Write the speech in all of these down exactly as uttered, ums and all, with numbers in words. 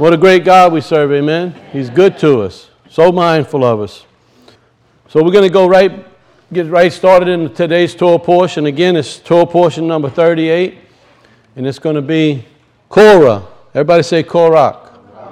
What a great God we serve, amen? He's good to us, so mindful of us. So we're going to go right, get right started in today's Torah portion. Again, it's Torah portion number thirty-eight, and it's going to be Korah. Everybody say Korach.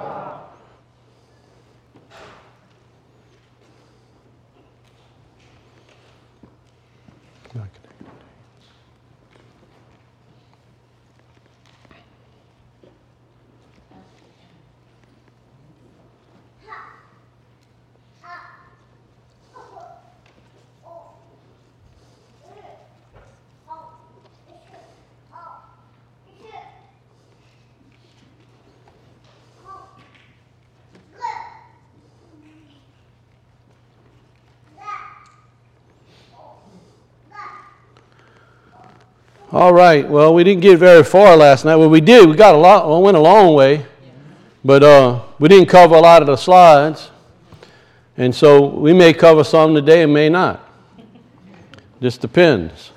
All right. Well, we didn't get very far last night. Well, we did. We got a lot. We went a long way, but uh, we didn't cover a lot of the slides, and so we may cover some today and may not. Just depends.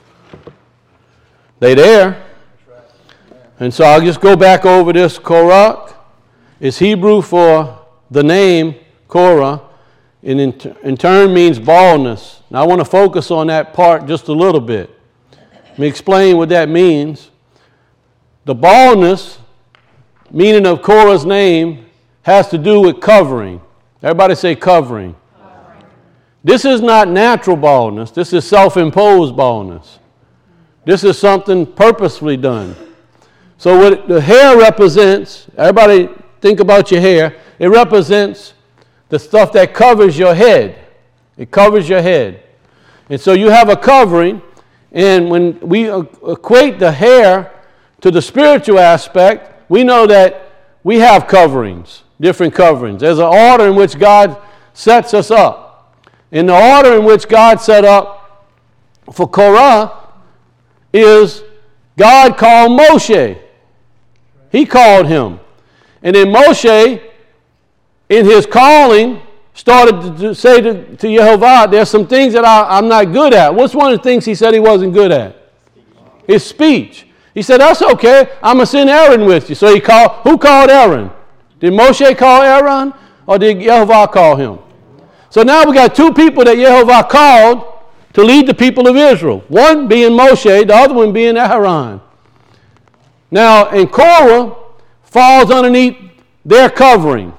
They there, and so I'll just go back over this. Korach is Hebrew for the name Korah, and in, in turn means baldness. Now I want to focus on that part just a little bit. Let me explain what that means. The baldness, meaning of Korah's name, has to do with covering. Everybody say covering. Covering. This is not natural baldness. This is self-imposed baldness. This is something purposefully done. So what the hair represents, everybody think about your hair, it represents the stuff that covers your head. It covers your head. And so you have a covering. And when we equate the hair to the spiritual aspect, we know that we have coverings, different coverings. There's an order in which God sets us up. And the order in which God set up for Korah is God called Moshe. He called him. And then Moshe, in his calling, started to say to, to Yehovah, there's some things that I, I'm not good at. What's one of the things he said he wasn't good at? His speech. He said, that's okay. I'm going to send Aaron with you. So he called, who called Aaron? Did Moshe call Aaron or did Yehovah call him? So now we got two people that Yehovah called to lead the people of Israel. One being Moshe, the other one being Aaron. Now, and Korah falls underneath their covering.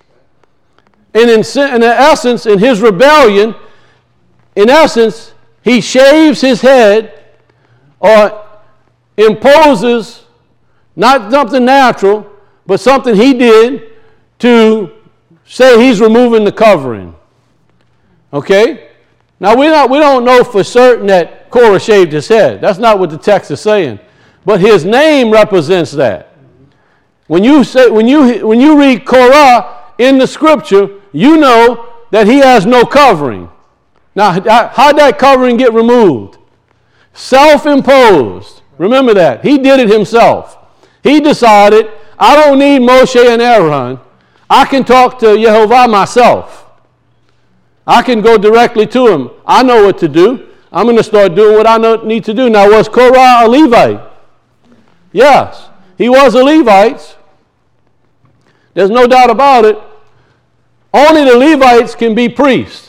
And in, in essence, in his rebellion, in essence, he shaves his head or imposes not something natural, but something he did to say he's removing the covering. Okay? Now, we not we don't know for certain that Korah shaved his head. That's not what the text is saying. But his name represents that. When you say when you when you read Korah in the scripture, you know that he has no covering. Now, how did that covering get removed? Self-imposed. Remember that. He did it himself. He decided, I don't need Moshe and Aaron. I can talk to Yehovah myself. I can go directly to him. I know what to do. I'm going to start doing what I need to do. Now, was Korah a Levite? Yes. He was a Levite. There's no doubt about it. Only the Levites can be priests.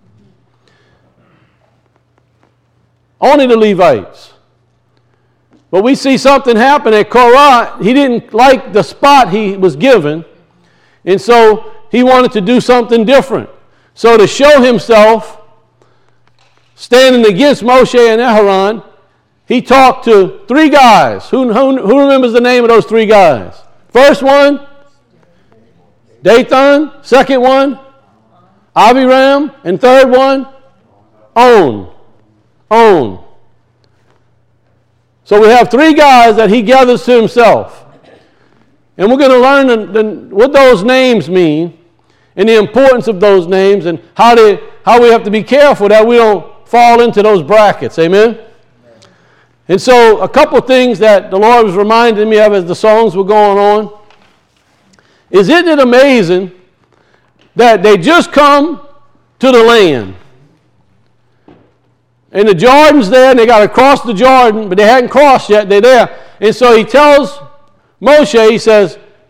Only the Levites. But we see something happen at Korah. He didn't like the spot he was given, and so he wanted to do something different. So to show himself, standing against Moshe and Aaron, he talked to three guys. Who, who, who remembers the name of those three guys? First one, Dathan. Second one, Aviram. And third one, On. On. So we have three guys that he gathers to himself. And we're going to learn the, the, what those names mean and the importance of those names and how, they, how we have to be careful that we don't fall into those brackets. Amen? Amen. And so a couple things that the Lord was reminding me of as the songs were going on. Isn't it amazing that they just come to the land? And the Jordan's there, and they got to cross the Jordan, but they hadn't crossed yet. They're there. And so he tells Moshe, he says,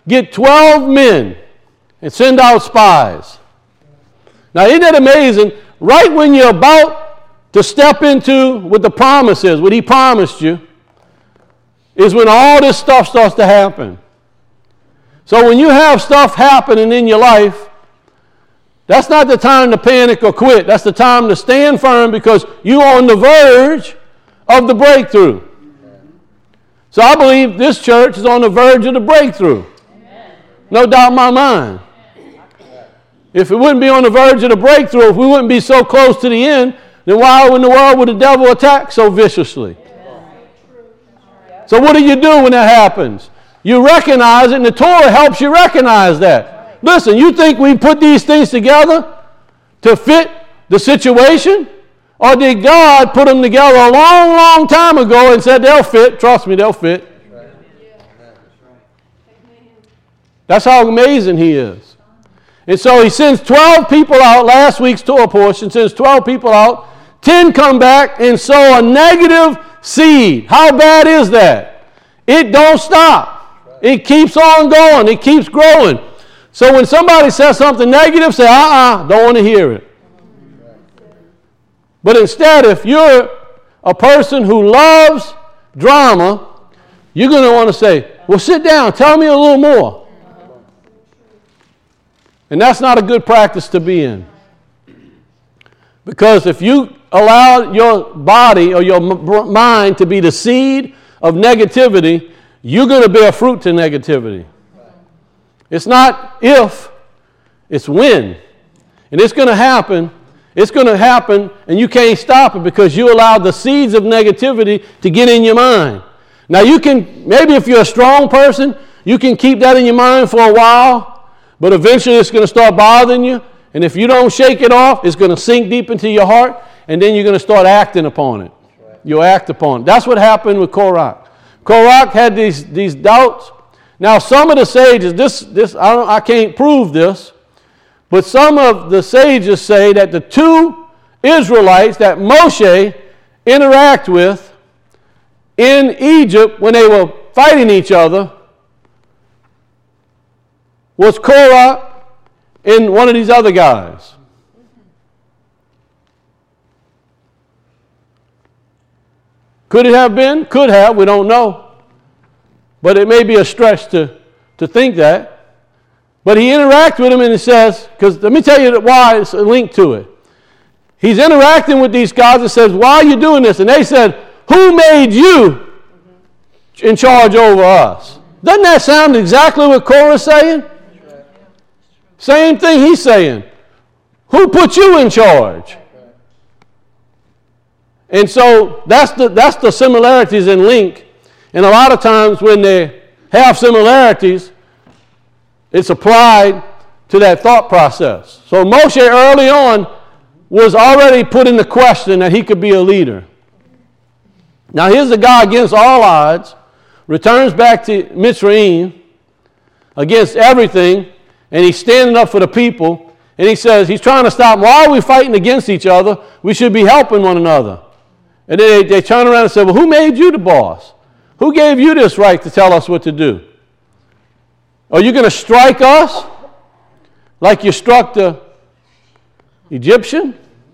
get twelve men and send out spies. Now, isn't that amazing? Right when you're about to step into what the promise is, what he promised you, is when all this stuff starts to happen. So when you have stuff happening in your life, that's not the time to panic or quit. That's the time to stand firm because you're on the verge of the breakthrough. So I believe this church is on the verge of the breakthrough. No doubt in my mind. If it wouldn't be on the verge of the breakthrough, if we wouldn't be so close to the end, then why in the world would the devil attack so viciously? So what do you do when that happens? You recognize it, and the Torah helps you recognize that. Listen, you think we put these things together to fit the situation? Or did God put them together a long, long time ago and said they'll fit? Trust me, they'll fit. That's how amazing he is. And so he sends twelve people out. Last week's Torah portion sends twelve people out. ten come back and sow a negative seed. How bad is that? It don't stop. It keeps on going. It keeps growing. So when somebody says something negative, say, uh-uh, don't want to hear it. But instead, if you're a person who loves drama, you're going to want to say, well, sit down. Tell me a little more. And that's not a good practice to be in. Because if you allow your body or your m- mind to be the seed of negativity, you're going to bear fruit to negativity. It's not if, it's when. And it's going to happen. It's going to happen, and you can't stop it because you allowed the seeds of negativity to get in your mind. Now, you can, maybe if you're a strong person, you can keep that in your mind for a while, but eventually it's going to start bothering you. And if you don't shake it off, it's going to sink deep into your heart, and then you're going to start acting upon it. You'll act upon it. That's what happened with Korach. Korach had these, these doubts. Now, some of the sages, this, this I, don't, I can't prove this, but some of the sages say that the two Israelites that Moshe interact with in Egypt when they were fighting each other was Korach and one of these other guys. Could it have been? Could have. We don't know. But it may be a stretch to, to think that. But he interacts with them and he says, because let me tell you why it's a link to it. He's interacting with these guys and says, why are you doing this? And they said, who made you in charge over us? Doesn't that sound exactly what Korah's saying? Same thing he's saying. Who put you in charge? And so that's the, that's the similarities in link. And a lot of times when they have similarities, it's applied to that thought process. So Moshe early on was already put in the question that he could be a leader. Now here's a guy against all odds, returns back to Mitzrayim against everything, and he's standing up for the people, and he says, he's trying to stop them. Why are we fighting against each other? We should be helping one another. And then they, they turn around and say, well, who made you the boss? Who gave you this right to tell us what to do? Are you going to strike us like you struck the Egyptian?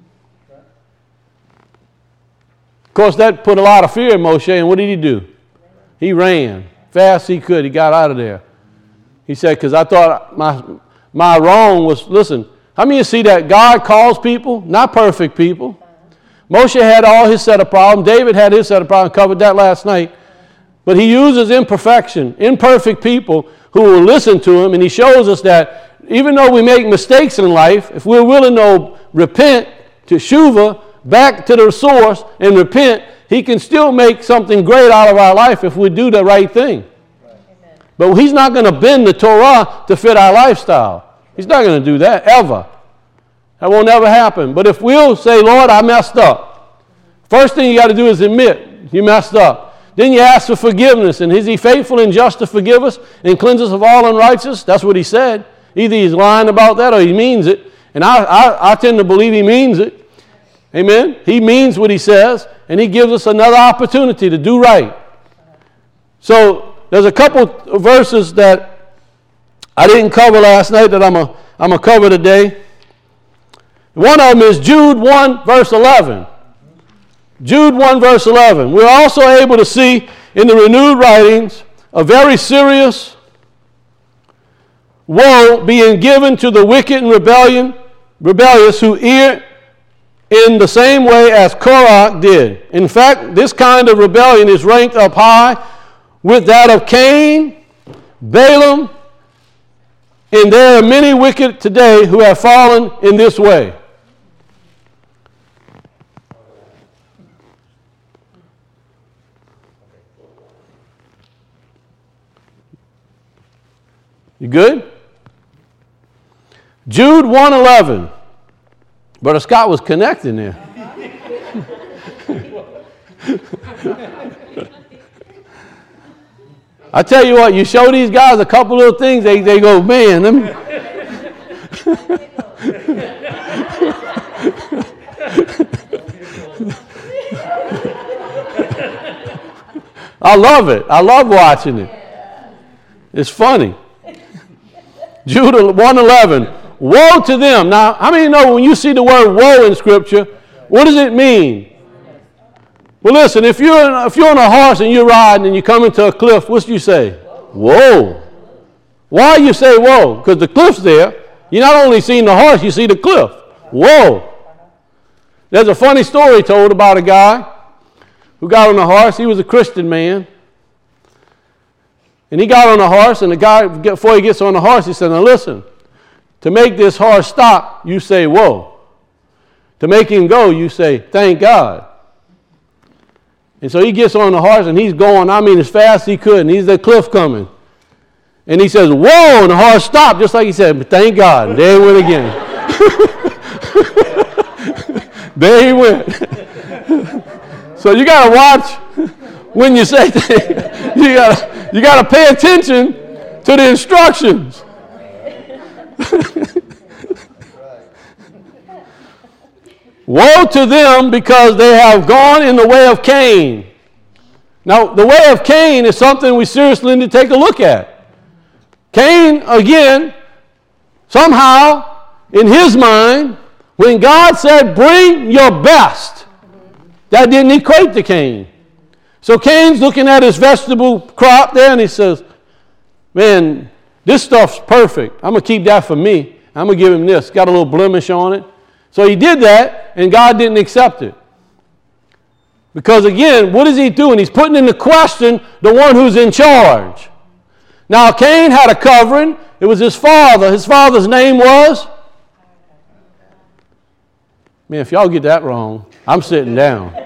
Of course, that put a lot of fear in Moshe, and what did he do? He ran fast he could. He got out of there. He said, because I thought my, my wrong was, listen, how many of you see that God calls people, not perfect people? Moshe had all his set of problems. David had his set of problems. Covered that last night. But he uses imperfection, imperfect people who will listen to him, and he shows us that even though we make mistakes in life, if we're willing to repent, to shuva, back to the source and repent, he can still make something great out of our life if we do the right thing. Right. But he's not going to bend the Torah to fit our lifestyle. He's not going to do that, ever. That won't ever happen. But if we'll say, Lord, I messed up. First thing you got to do is admit you messed up. Then you ask for forgiveness. And is he faithful and just to forgive us and cleanse us of all unrighteousness? That's what he said. Either he's lying about that or he means it. And I, I, I tend to believe he means it. Amen? He means what he says, and he gives us another opportunity to do right. So there's a couple of verses that I didn't cover last night that I'm a, I'm a cover today. One of them is Jude one, verse eleven. Jude one, verse eleven. We're also able to see in the renewed writings a very serious woe being given to the wicked and rebellion, rebellious who err in the same way as Korah did. In fact, this kind of rebellion is ranked up high with that of Cain, Balaam, and there are many wicked today who have fallen in this way. You good? Jude one eleven. Brother Scott was connecting there. I tell you what, you show these guys a couple little things, they, they go, man, let me. I love it. I love watching it. It's funny. Jude one eleven. Woe to them. Now, how many know when you see the word woe in Scripture, what does it mean? Well, listen, if you're, in, if you're on a horse and you're riding and you come into a cliff, what do you say? Whoa. Why you say whoa? Because the cliff's there. You not only see the horse, you see the cliff. Whoa. There's a funny story told about a guy who got on a horse. He was a Christian man. And he got on a horse, and the guy, before he gets on the horse, he said, now listen, to make this horse stop, you say, whoa. To make him go, you say, thank God. And so he gets on the horse, and he's going, I mean, as fast as he could, and he's the cliff coming. And he says, whoa, and the horse stopped, just like he said, thank God. And there he went again. There he went. So you got to watch when you say things. You got you got to pay attention to the instructions. Woe to them because they have gone in the way of Cain. Now, the way of Cain is something we seriously need to take a look at. Cain, again, somehow, in his mind, when God said, bring your best, that didn't equate to Cain. So Cain's looking at his vegetable crop there, and he says, man, this stuff's perfect. I'm going to keep that for me. I'm going to give him this. Got a little blemish on it. So he did that, and God didn't accept it. Because again, what is he doing? He's putting into question the one who's in charge. Now, Cain had a covering. It was his father. His father's name was? Man, if y'all get that wrong, I'm sitting down.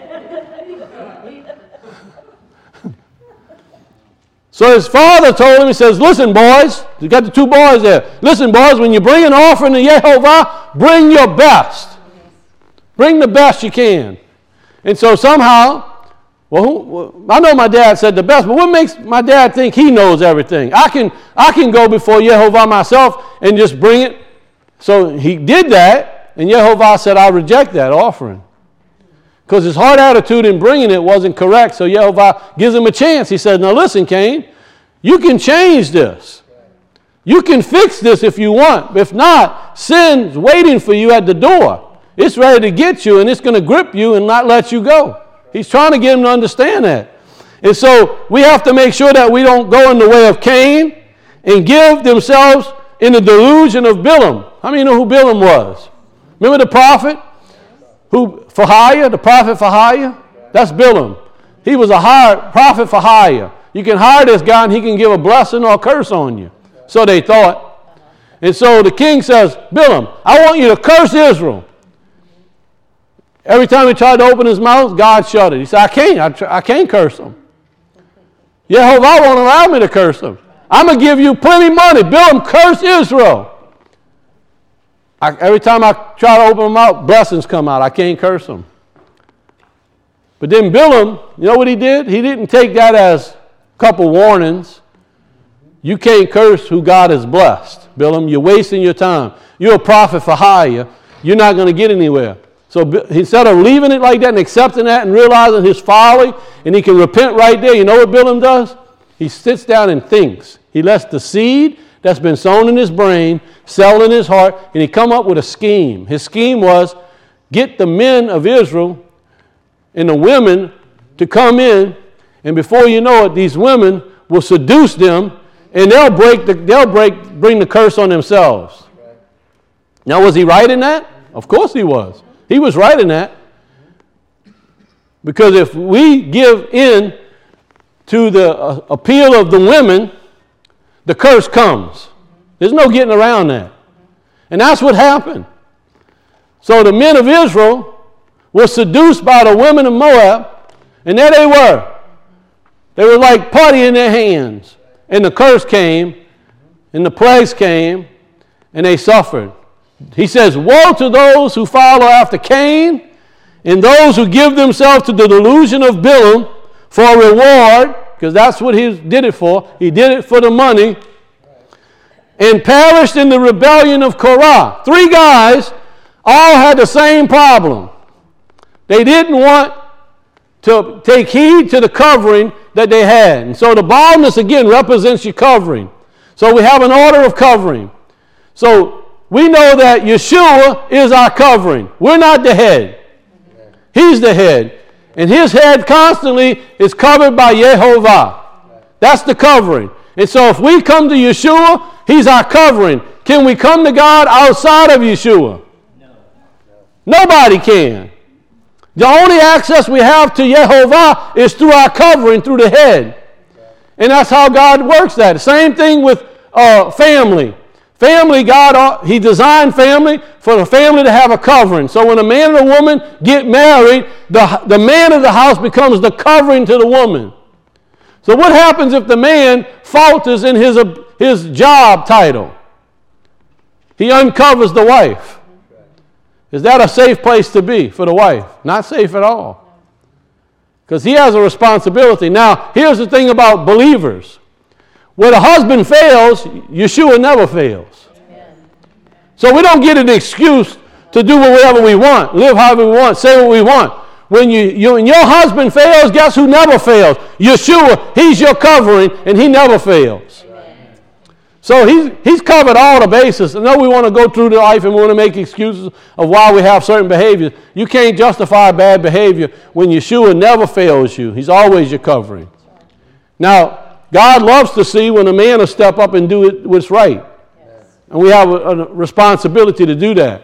So his father told him, he says, listen, boys, you got the two boys there. Listen, boys, when you bring an offering to Yehovah, bring your best. Bring the best you can. And so somehow, well, who, well, I know my dad said the best, but what makes my dad think he knows everything? I can, I can go before Yehovah myself and just bring it. So he did that, and Yehovah said, I reject that offering. Because his heart attitude in bringing it wasn't correct, so Yehovah gives him a chance. He says, now listen, Cain, you can change this. You can fix this if you want. If not, sin's waiting for you at the door. It's ready to get you, and it's going to grip you and not let you go. He's trying to get him to understand that. And so we have to make sure that we don't go in the way of Cain and give themselves in the delusion of Balaam. How many know who Balaam was? Remember the prophet? Who, for hire, the prophet for hire? That's Balaam. He was a hired prophet for hire. You can hire this guy and he can give a blessing or a curse on you. So they thought. And so the king says, Balaam, I want you to curse Israel. Every time he tried to open his mouth, God shut it. He said, I can't. I, tr- I can't curse them. Yehovah won't allow me to curse them. I'm going to give you plenty of money. Balaam, curse Israel. I, every time I try to open my mouth, blessings come out. I can't curse them. But then Balaam, you know what he did? He didn't take that as a couple warnings. You can't curse who God has blessed. Balaam, you're wasting your time. You're a prophet for hire. You're not going to get anywhere. So instead of leaving it like that and accepting that and realizing his folly, and he can repent right there, you know what Balaam does? He sits down and thinks. He lets the seed that's been sown in his brain, settled in his heart, and he come up with a scheme. His scheme was get the men of Israel and the women to come in, and before you know it, these women will seduce them, and they'll break the, they'll break, bring the curse on themselves. Now, was he right in that? Of course he was. He was right in that. Because if we give in to the uh, appeal of the women, the curse comes. There's no getting around that. And that's what happened. So the men of Israel were seduced by the women of Moab, and there they were. They were like putty in their hands. And the curse came, and the plagues came, and they suffered. He says, woe to those who follow after Cain, and those who give themselves to the delusion of Balaam for a reward, because that's what he did it for. He did it for the money, and perished in the rebellion of Korah. Three guys all had the same problem. They didn't want to take heed to the covering that they had. And so the baldness, again, represents your covering. So we have an order of covering. So we know that Yeshua is our covering. We're not the head. He's the head. And his head constantly is covered by Yehovah. That's the covering. And so if we come to Yeshua, he's our covering. Can we come to God outside of Yeshua? No. Nobody can. The only access we have to Yehovah is through our covering, through the head. And that's how God works that. Same thing with uh, family. Family, God, uh, he designed family for the family to have a covering. So when a man and a woman get married, the, the man of the house becomes the covering to the woman. So what happens if the man falters in his, uh, his job title? He uncovers the wife. Is that a safe place to be for the wife? Not safe at all. Because he has a responsibility. Now, here's the thing about believers. Where the husband fails, Yeshua never fails. Amen. So we don't get an excuse to do whatever we want, live however we want, say what we want. When you, you when your husband fails, guess who never fails? Yeshua. He's your covering, and he never fails. Amen. So he's, he's covered all the bases. I know we want to go through the life and we want to make excuses of why we have certain behaviors. You can't justify bad behavior when Yeshua never fails you. He's always your covering. Now, God loves to see when a man will step up and do it what's right. Yes. And we have a, a responsibility to do that.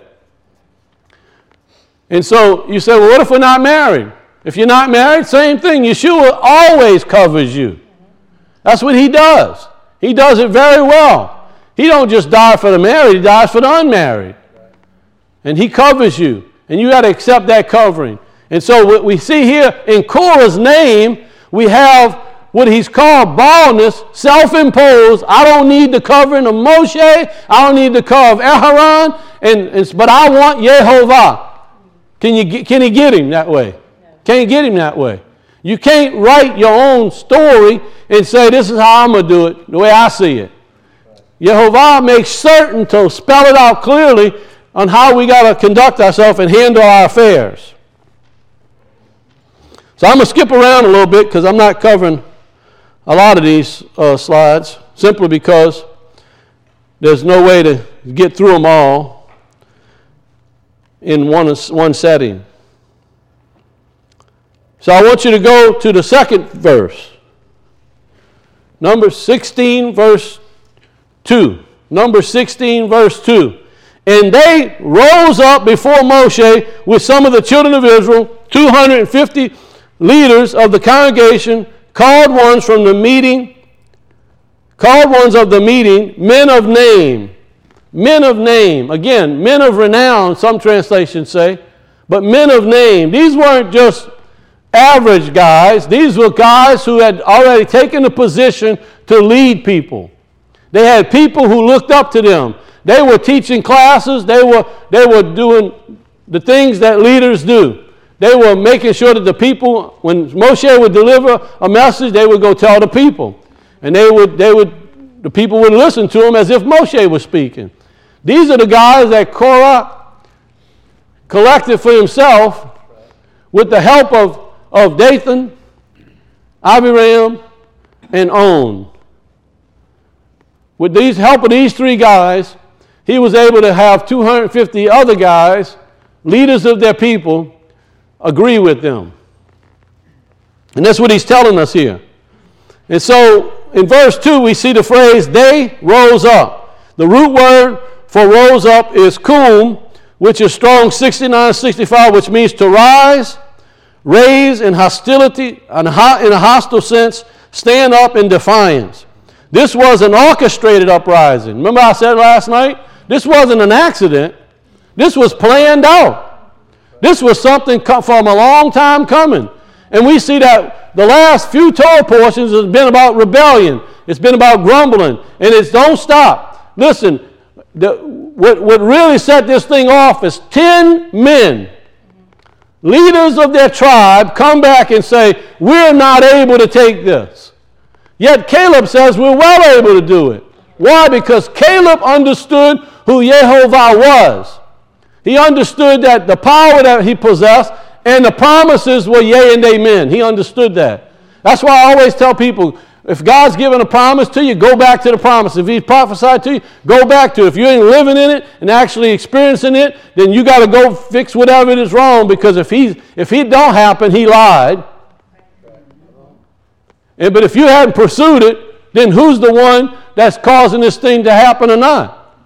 And so you say, well, what if we're not married? If you're not married, same thing. Yeshua always covers you. That's what he does. He does it very well. He don't just die for the married, he dies for the unmarried. And he covers you. And you got to accept that covering. And so what we see here in Korah's name, we have what he's called baldness, self-imposed. I don't need the covering of Moshe. I don't need the cover of Aharon. And, and, but I want Yehovah. Can, you, can he get him that way? Can't get him that way. You can't write your own story and say, this is how I'm going to do it, the way I see it. Yehovah makes certain to spell it out clearly on how we got to conduct ourselves and handle our affairs. So I'm going to skip around a little bit because I'm not covering a lot of these uh, slides, simply because there's no way to get through them all in one, one setting. So I want you to go to the second verse. Number sixteen, verse two. Number sixteen, verse two. And they rose up before Moshe with some of the children of Israel, two hundred fifty leaders of the congregation, called ones from the meeting, called ones of the meeting, men of name. Men of name. Again, men of renown, some translations say, but men of name. These weren't just average guys. These were guys who had already taken a position to lead people. They had people who looked up to them. They were teaching classes. They were, they were doing the things that leaders do. They were making sure that the people, when Moshe would deliver a message, they would go tell the people. And they would, they would, the people would listen to him as if Moshe was speaking. These are the guys that Korah collected for himself with the help of, of Dathan, Abiram, and On. with these help of these three guys, he was able to have two hundred fifty other guys, leaders of their people, agree with them. And that's what he's telling us here. And so in verse two, we see the phrase, they rose up. The root word for rose up is kum, which is Strong sixty-nine sixty-five, which means to rise, raise in hostility, in a hostile sense, stand up in defiance. This was an orchestrated uprising. Remember I said last night? This wasn't an accident. This was planned out. This was something from a long time coming. And we see that the last few Torah portions has been about rebellion. It's been about grumbling. And it's don't stop. Listen, the, what, what really set this thing off is ten men, leaders of their tribe, come back and say, we're not able to take this. Yet Caleb says we're well able to do it. Why? Because Caleb understood who Yehovah was. He understood that the power that he possessed and the promises were yea and amen. He understood that. That's why I always tell people, if God's given a promise to you, go back to the promise. If he's prophesied to you, go back to it. If you ain't living in it and actually experiencing it, then you got to go fix whatever it is wrong, because if he if it don't happen, he lied. And, but if you hadn't pursued it, then who's the one that's causing this thing to happen or not?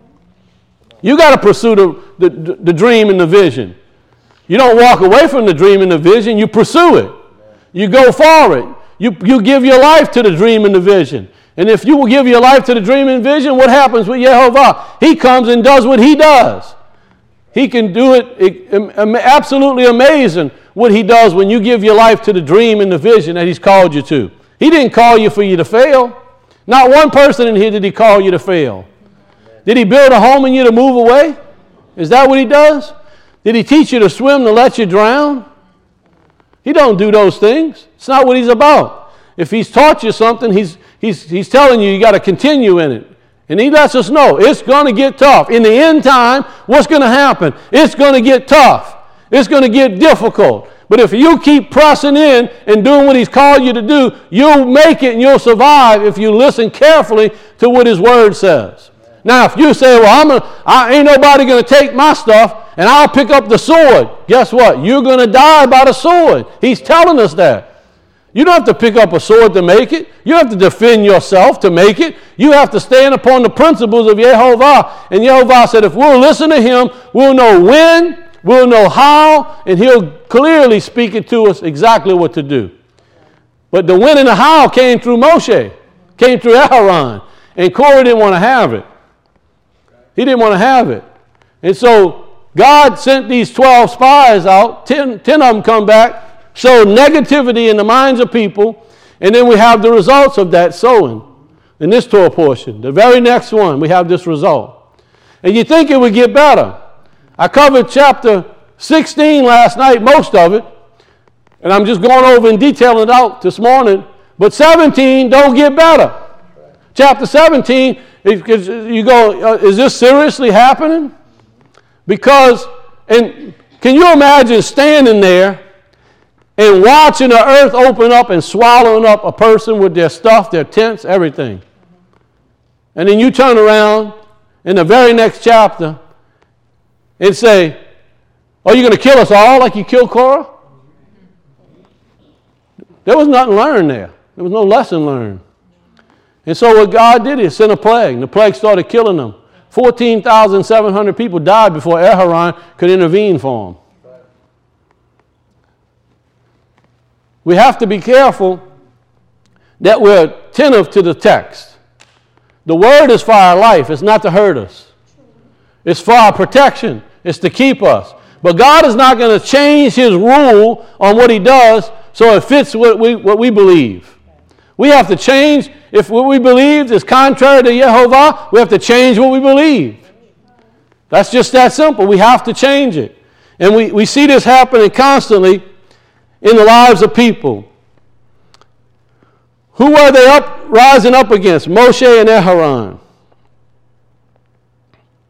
You got to pursue the, the, the dream and the vision. You don't walk away from the dream and the vision. You pursue it. You go for it. You, you give your life to the dream and the vision. And if you will give your life to the dream and vision, what happens with Yehovah? He comes and does what he does. He can do it, it, it absolutely amazing what he does when you give your life to the dream and the vision that he's called you to. He didn't call you for you to fail. Not one person in here did he call you to fail. Did he build a home in you to move away? Is that what he does? Did he teach you to swim to let you drown? He don't do those things. It's not what he's about. If he's taught you something, he's, he's, he's telling you you got to continue in it. And he lets us know it's going to get tough. In the end time, what's going to happen? It's going to get tough. It's going to get difficult. But if you keep pressing in and doing what he's called you to do, you'll make it and you'll survive if you listen carefully to what his word says. Now, if you say, well, I'm a, I ain't nobody going to take my stuff and I'll pick up the sword, guess what? You're going to die by the sword. He's telling us that. You don't have to pick up a sword to make it. You don't have to defend yourself to make it. You have to stand upon the principles of Yehovah. And Yehovah said, if we'll listen to him, we'll know when, we'll know how, and he'll clearly speak it to us exactly what to do. But the when and the how came through Moshe, came through Aaron, and Korah didn't want to have it. He didn't want to have it. And so God sent these twelve spies out, ten, ten of them come back, showed negativity in the minds of people, and then we have the results of that sowing in this Torah portion. The very next one, we have this result. And you think it would get better. I covered chapter sixteen last night, most of it, and I'm just going over and detailing it out this morning, but seventeen don't get better. Chapter seventeen, you go, uh, is this seriously happening? Because, and can you imagine standing there and watching the earth open up and swallowing up a person with their stuff, their tents, everything? And then you turn around in the very next chapter and say, are you going to kill us all like you killed Korah? There was nothing learned there. There was no lesson learned. And so what God did is send a plague. And the plague started killing them. fourteen thousand seven hundred people died before Aaron could intervene for them. We have to be careful that we're attentive to the text. The word is for our life. It's not to hurt us. It's for our protection. It's to keep us. But God is not going to change his rule on what he does so it fits what we, what we believe. We have to change. If what we believe is contrary to Yehovah, we have to change what we believe. That's just that simple. We have to change it. And we, we see this happening constantly in the lives of people. Who are they up, rising up against? Moshe and Aaron.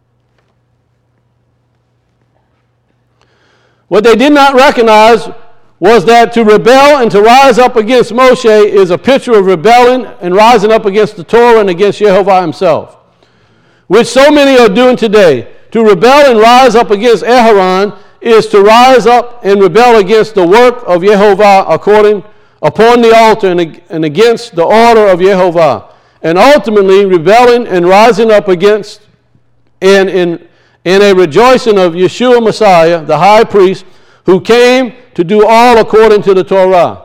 What they did not recognize was that to rebel and to rise up against Moshe is a picture of rebelling and rising up against the Torah and against Yehovah himself, which so many are doing today. To rebel and rise up against Aharon is to rise up and rebel against the work of Yehovah according upon the altar and, and against the order of Yehovah, and ultimately rebelling and rising up against and in, in a rejoicing of Yeshua Messiah, the high priest, who came to do all according to the Torah.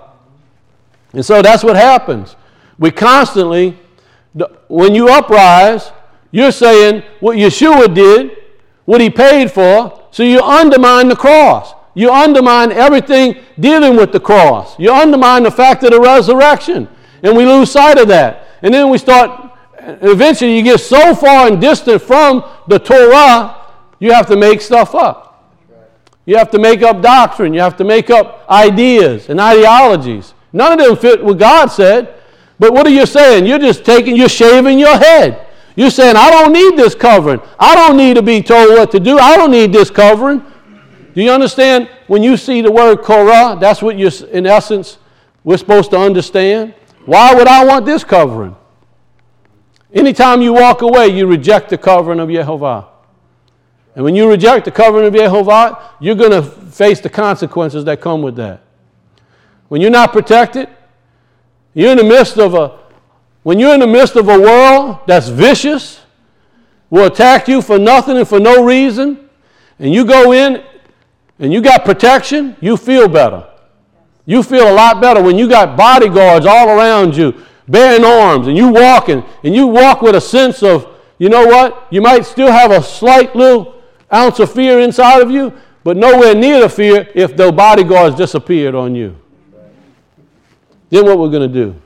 And so that's what happens. We constantly, when you uprise, you're saying what Yeshua did, what he paid for, so you undermine the cross. You undermine everything dealing with the cross. You undermine the fact of the resurrection. And we lose sight of that. And then we start, eventually you get so far and distant from the Torah, you have to make stuff up. You have to make up doctrine. You have to make up ideas and ideologies. None of them fit what God said. But what are you saying? You're just taking, you're shaving your head. You're saying, I don't need this covering. I don't need to be told what to do. I don't need this covering. Do you understand? When you see the word Korah, that's what you're, in essence, we're supposed to understand. Why would I want this covering? Anytime you walk away, you reject the covering of Yehovah. And when you reject the covering of Yehovah, you're going to face the consequences that come with that. When you're not protected, you're in the midst of a, when you're in the midst of a world that's vicious, will attack you for nothing and for no reason, and you go in and you got protection, you feel better. You feel a lot better when you got bodyguards all around you, bearing arms, and you walking, and you walk with a sense of, you know what, you might still have a slight little ounce of fear inside of you, but nowhere near the fear if the bodyguards disappeared on you. Then what we're going to do?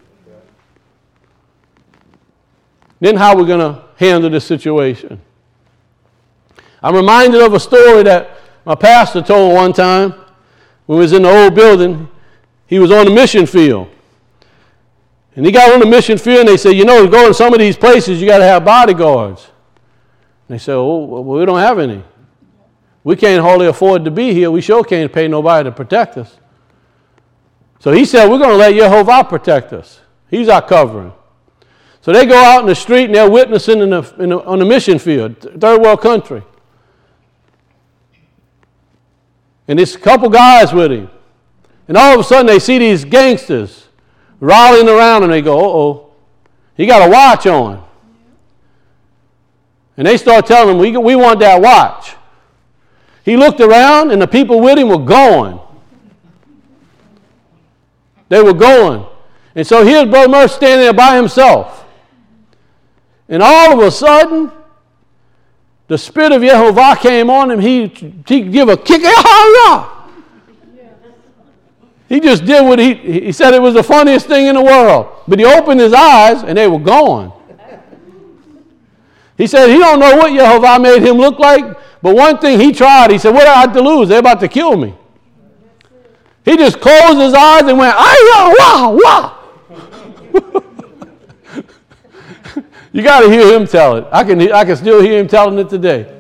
Then how we're going to handle this situation? I'm reminded of a story that my pastor told one time when we was in the old building. He was on the mission field. And he got on the mission field and they said, you know, to go in some of these places, you got to have bodyguards. And they said, oh, well, we don't have any. We can't hardly afford to be here. We sure can't pay nobody to protect us. So he said, we're going to let Yehovah protect us. He's our covering. So they go out in the street and they're witnessing in the, in the, on the mission field, third world country. And there's a couple guys with him. And all of a sudden they see these gangsters rallying around and they go, uh-oh, he got a watch on. And they start telling him, we, we want that watch. He looked around and the people with him were going. They were going. And so here's Brother Murphy standing there by himself. And all of a sudden, the Spirit of Yehovah came on him. He, he gave a kick. He just did what he, he said it was the funniest thing in the world. But he opened his eyes and they were gone. He said he don't know what Yehovah made him look like, but one thing he tried, he said, what do I have to lose? They're about to kill me. He just closed his eyes and went, wow, wow. You got to hear him tell it. I can, I can still hear him telling it today.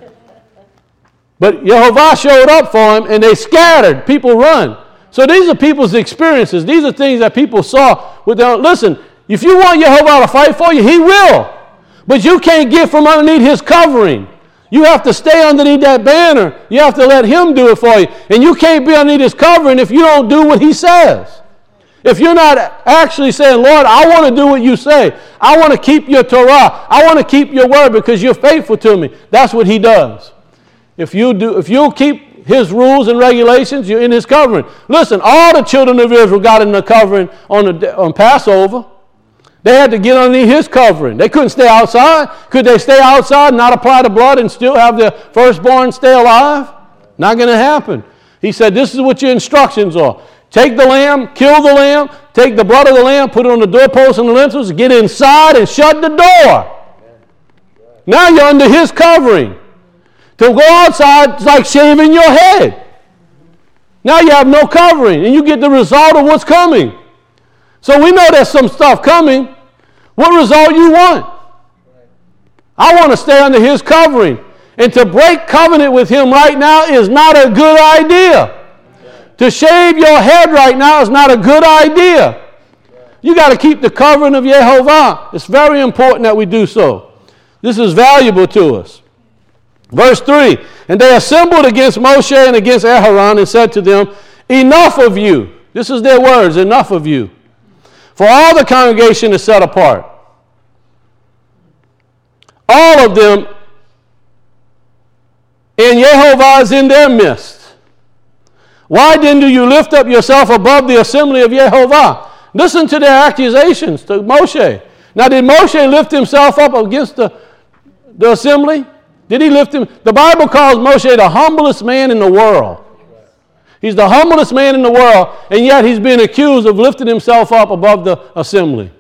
But Yehovah showed up for him and they scattered. People run. So these are people's experiences. These are things that people saw. With their, listen, if you want Yehovah to fight for you, he will. But you can't get from underneath his covering. You have to stay underneath that banner. You have to let him do it for you. And you can't be underneath his covering if you don't do what he says. If you're not actually saying, Lord, I want to do what you say. I want to keep your Torah. I want to keep your word because you're faithful to me. That's what he does. If you do, if you'll keep his rules and regulations, you're in his covering. Listen, all the children of Israel got in the covering on, the, on Passover. They had to get underneath his covering. They couldn't stay outside. Could they stay outside and not apply the blood and still have their firstborn stay alive? Not going to happen. He said, this is what your instructions are. Take the lamb, kill the lamb, take the blood of the lamb, put it on the doorposts and the lintels, get inside and shut the door. Now you're under his covering. To go outside is like shaving your head. Now you have no covering and you get the result of what's coming. So we know there's some stuff coming. What result you want? I want to stay under his covering. And to break covenant with him right now is not a good idea. To shave your head right now is not a good idea. You got to keep the covering of Yehovah. It's very important that we do so. This is valuable to us. Verse three, and they assembled against Moshe and against Aharon and said to them, enough of you. This is their words, enough of you. For all the congregation is set apart. All of them, and Yehovah is in their midst. Why then do you lift up yourself above the assembly of Yehovah? Listen to their accusations to Moshe. Now, did Moshe lift himself up against the, the assembly? Did he lift him? The Bible calls Moshe the humblest man in the world. He's the humblest man in the world, and yet he's being accused of lifting himself up above the assembly.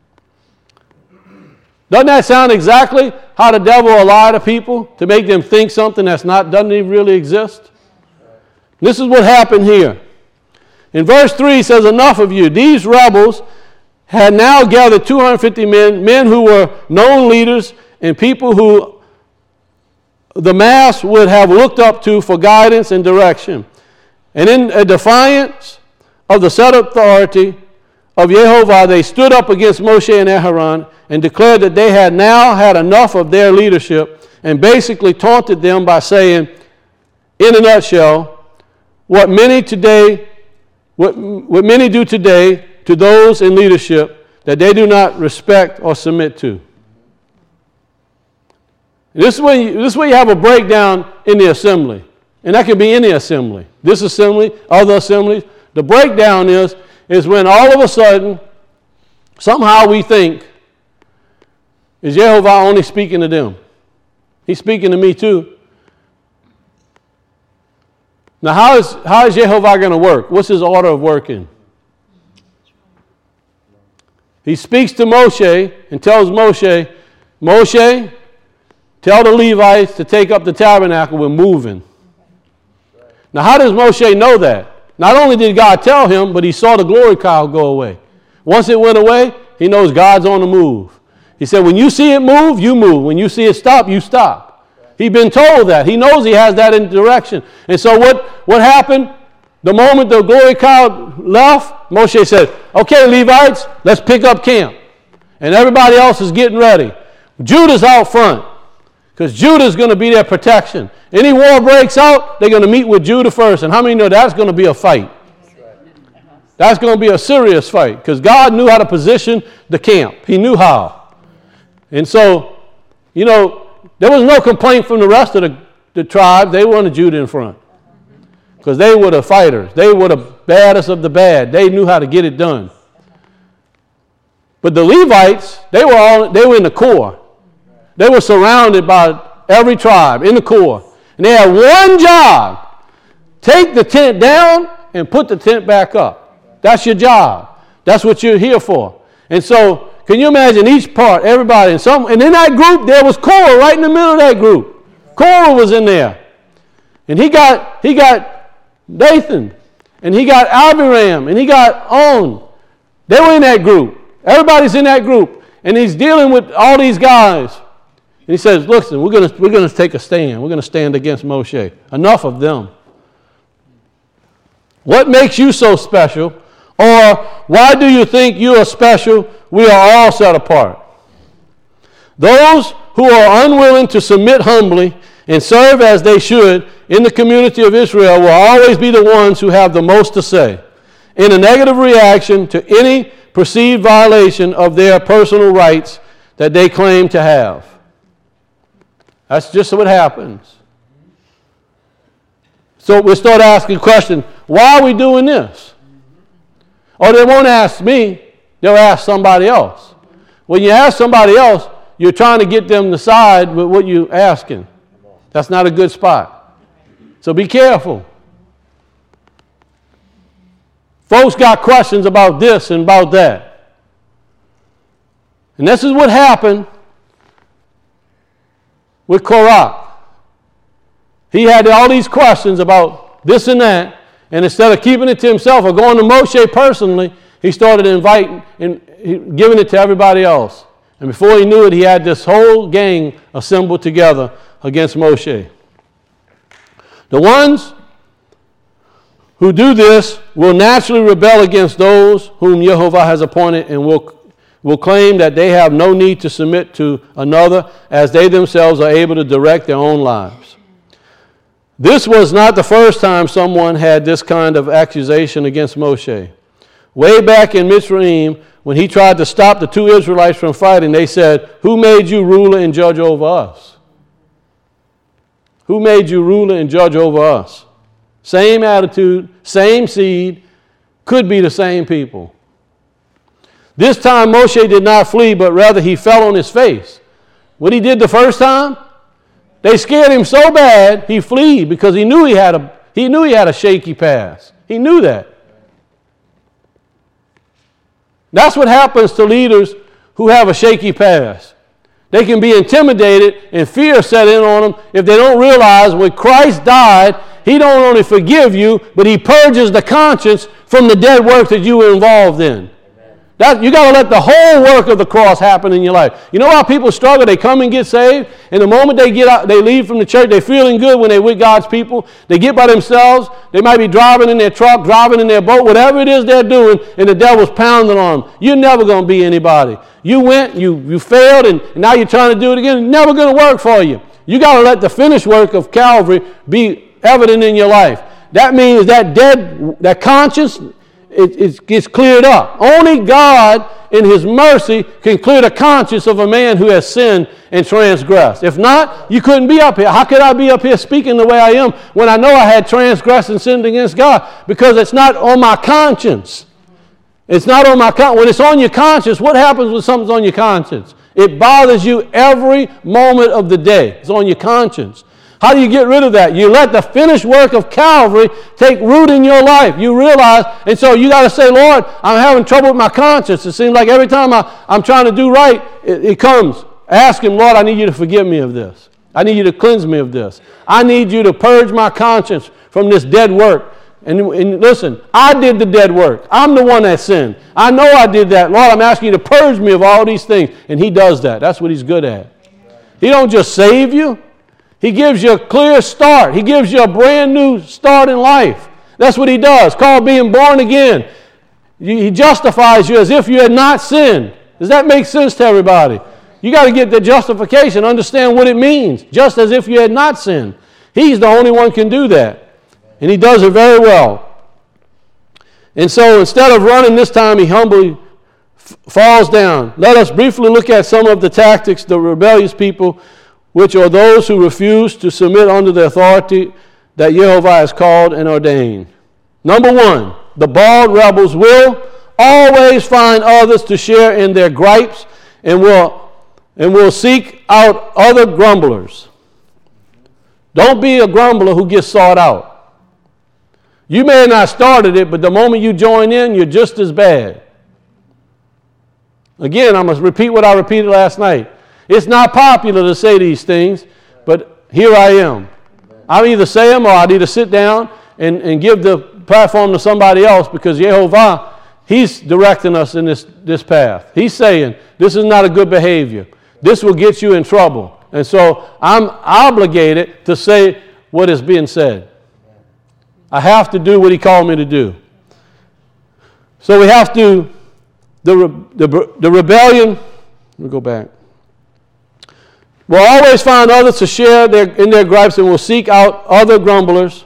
Doesn't that sound exactly how the devil will lie to people to make them think something that's not, doesn't even really exist? This is what happened here. In verse three, it says, enough of you. These rebels had now gathered two hundred fifty men, men who were known leaders and people who the mass would have looked up to for guidance and direction. And in a defiance of the set authority of Yehovah, they stood up against Moshe and Aharon and declared that they had now had enough of their leadership and basically taunted them by saying, in a nutshell, what many today, what, what many do today to those in leadership that they do not respect or submit to. This is, when you, this is where you have a breakdown in the assembly. And that can be any assembly. This assembly, other assemblies. The breakdown is, is when all of a sudden, somehow we think, is Yehovah only speaking to them? He's speaking to me too. Now, how is, how is Yehovah going to work? What's his order of working? He speaks to Moshe and tells Moshe, Moshe, tell the Levites to take up the tabernacle. We're moving. Now, how does Moshe know that? Not only did God tell him, but he saw the glory cloud go away. Once it went away, he knows God's on the move. He said, when you see it move, you move. When you see it stop, you stop. He's been told that. He knows he has that in direction. And so what, what happened? The moment the glory cloud left, Moshe said, okay, Levites, let's pick up camp. And everybody else is getting ready. Judah's out front because Judah's going to be their protection. Any war breaks out, they're going to meet with Judah first. And how many know that's going to be a fight? That's going to be a serious fight because God knew how to position the camp. He knew how. And so, you know, there was no complaint from the rest of the, the tribe. They wanted Judah in front because they were the fighters. They were the baddest of the bad. They knew how to get it done. But the Levites, they were all they were in the core. They were surrounded by every tribe in the core. And they had one job. Take the tent down and put the tent back up. That's your job. That's what you're here for. And so, can you imagine each part, everybody, and some, and in that group, there was Korah right in the middle of that group. Korah was in there. And he got, he got Dathan, and he got Abiram, and he got On. They were in that group. Everybody's in that group. And he's dealing with all these guys. And he says, listen, we're going we're gonna take a stand. We're going to stand against Moshe. Enough of them. What makes you so special? Or why do you think you are special? We are all set apart. Those who are unwilling to submit humbly and serve as they should in the community of Israel will always be the ones who have the most to say in a negative reaction to any perceived violation of their personal rights that they claim to have. That's just what happens. So we start asking the question, why are we doing this? Or they won't ask me, they'll ask somebody else. When you ask somebody else, you're trying to get them to side with what you're asking. That's not a good spot. So be careful. Folks got questions about this and about that. And this is what happened with Korah. He had all these questions about this and that, and instead of keeping it to himself or going to Moshe personally, he started inviting and giving it to everybody else. And before he knew it, he had this whole gang assembled together against Moshe. The ones who do this will naturally rebel against those whom Jehovah has appointed and will, will claim that they have no need to submit to another as they themselves are able to direct their own lives. This was not the first time someone had this kind of accusation against Moshe. Way back in Mitzrayim, when he tried to stop the two Israelites from fighting, they said, "Who made you ruler and judge over us? Who made you ruler and judge over us?" Same attitude, same seed, could be the same people. This time Moshe did not flee, but rather he fell on his face. What he did the first time, they scared him so bad he fled because he knew he had a he knew he had a shaky past. He knew that. That's what happens to leaders who have a shaky past. They can be intimidated and fear set in on them if they don't realize when Christ died, he don't only forgive you, but he purges the conscience from the dead work that you were involved in. That, you got to let the whole work of the cross happen in your life. You know how people struggle? They come and get saved, and the moment they get out, they leave from the church, they're feeling good when they're with God's people. They get by themselves. They might be driving in their truck, driving in their boat, whatever it is they're doing, and the devil's pounding on them. You're never going to be anybody. You went, you, you failed, and now you're trying to do it again. It's never going to work for you. You got to let the finished work of Calvary be evident in your life. That means that dead, that conscience, It, it gets cleared up. Only God in his mercy can clear the conscience of a man who has sinned and transgressed. If not, you couldn't be up here. How could I be up here speaking the way I am when I know I had transgressed and sinned against God? Because it's not on my conscience. It's not on my conscience. When it's on your conscience, what happens when something's on your conscience? It bothers you every moment of the day. It's on your conscience. How do you get rid of that? You let the finished work of Calvary take root in your life. You realize, and so you got to say, Lord, I'm having trouble with my conscience. It seems like every time I, I'm trying to do right, it, it comes. Ask him, Lord, I need you to forgive me of this. I need you to cleanse me of this. I need you to purge my conscience from this dead work. And, and listen, I did the dead work. I'm the one that sinned. I know I did that. Lord, I'm asking you to purge me of all these things. And he does that. That's what he's good at. He don't just save you. He gives you a clear start. He gives you a brand new start in life. That's what he does. Called being born again. He justifies you as if you had not sinned. Does that make sense to everybody? You got to get the justification, understand what it means, just as if you had not sinned. He's the only one who can do that. And he does it very well. And so instead of running this time, he humbly f- falls down. Let us briefly look at some of the tactics the rebellious people, which are those who refuse to submit under the authority that Jehovah has called and ordained. Number one, the bald rebels will always find others to share in their gripes and will, and will seek out other grumblers. Don't be a grumbler who gets sought out. You may have not started it, but the moment you join in, you're just as bad. Again, I must repeat what I repeated last night. It's not popular to say these things, but here I am. I'll either say them or I'll either sit down and, and give the platform to somebody else because Jehovah, he's directing us in this, this path. He's saying, this is not a good behavior. This will get you in trouble. And so I'm obligated to say what is being said. I have to do what he called me to do. So we have to, the, the, the rebellion, let me go back. Will always find others to share their, in their gripes and will seek out other grumblers.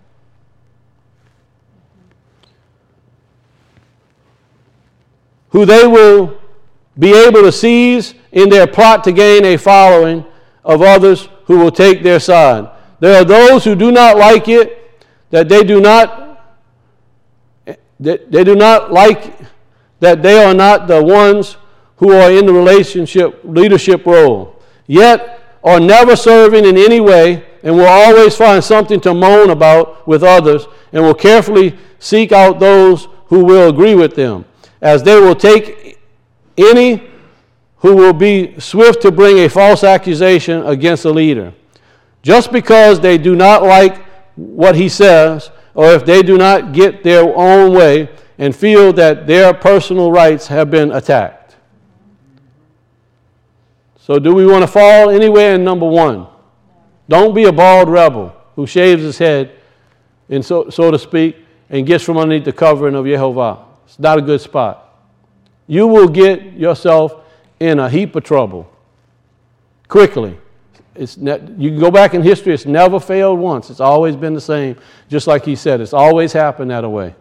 Who they will be able to seize in their plot to gain a following of others who will take their side. There are those who do not like it, that they do not, that they do not like that they are not the ones who are in the relationship leadership role. Yet are never serving in any way and will always find something to moan about with others and will carefully seek out those who will agree with them, as they will take any who will be swift to bring a false accusation against a leader. Just because they do not like what he says, or if they do not get their own way and feel that their personal rights have been attacked. So do we want to fall anywhere in number one? Don't be a bald rebel who shaves his head, and so, so to speak, and gets from underneath the covering of Yehovah. It's not a good spot. You will get yourself in a heap of trouble quickly. It's ne- you can go back in history, it's never failed once. It's always been the same, just like he said. It's always happened that way.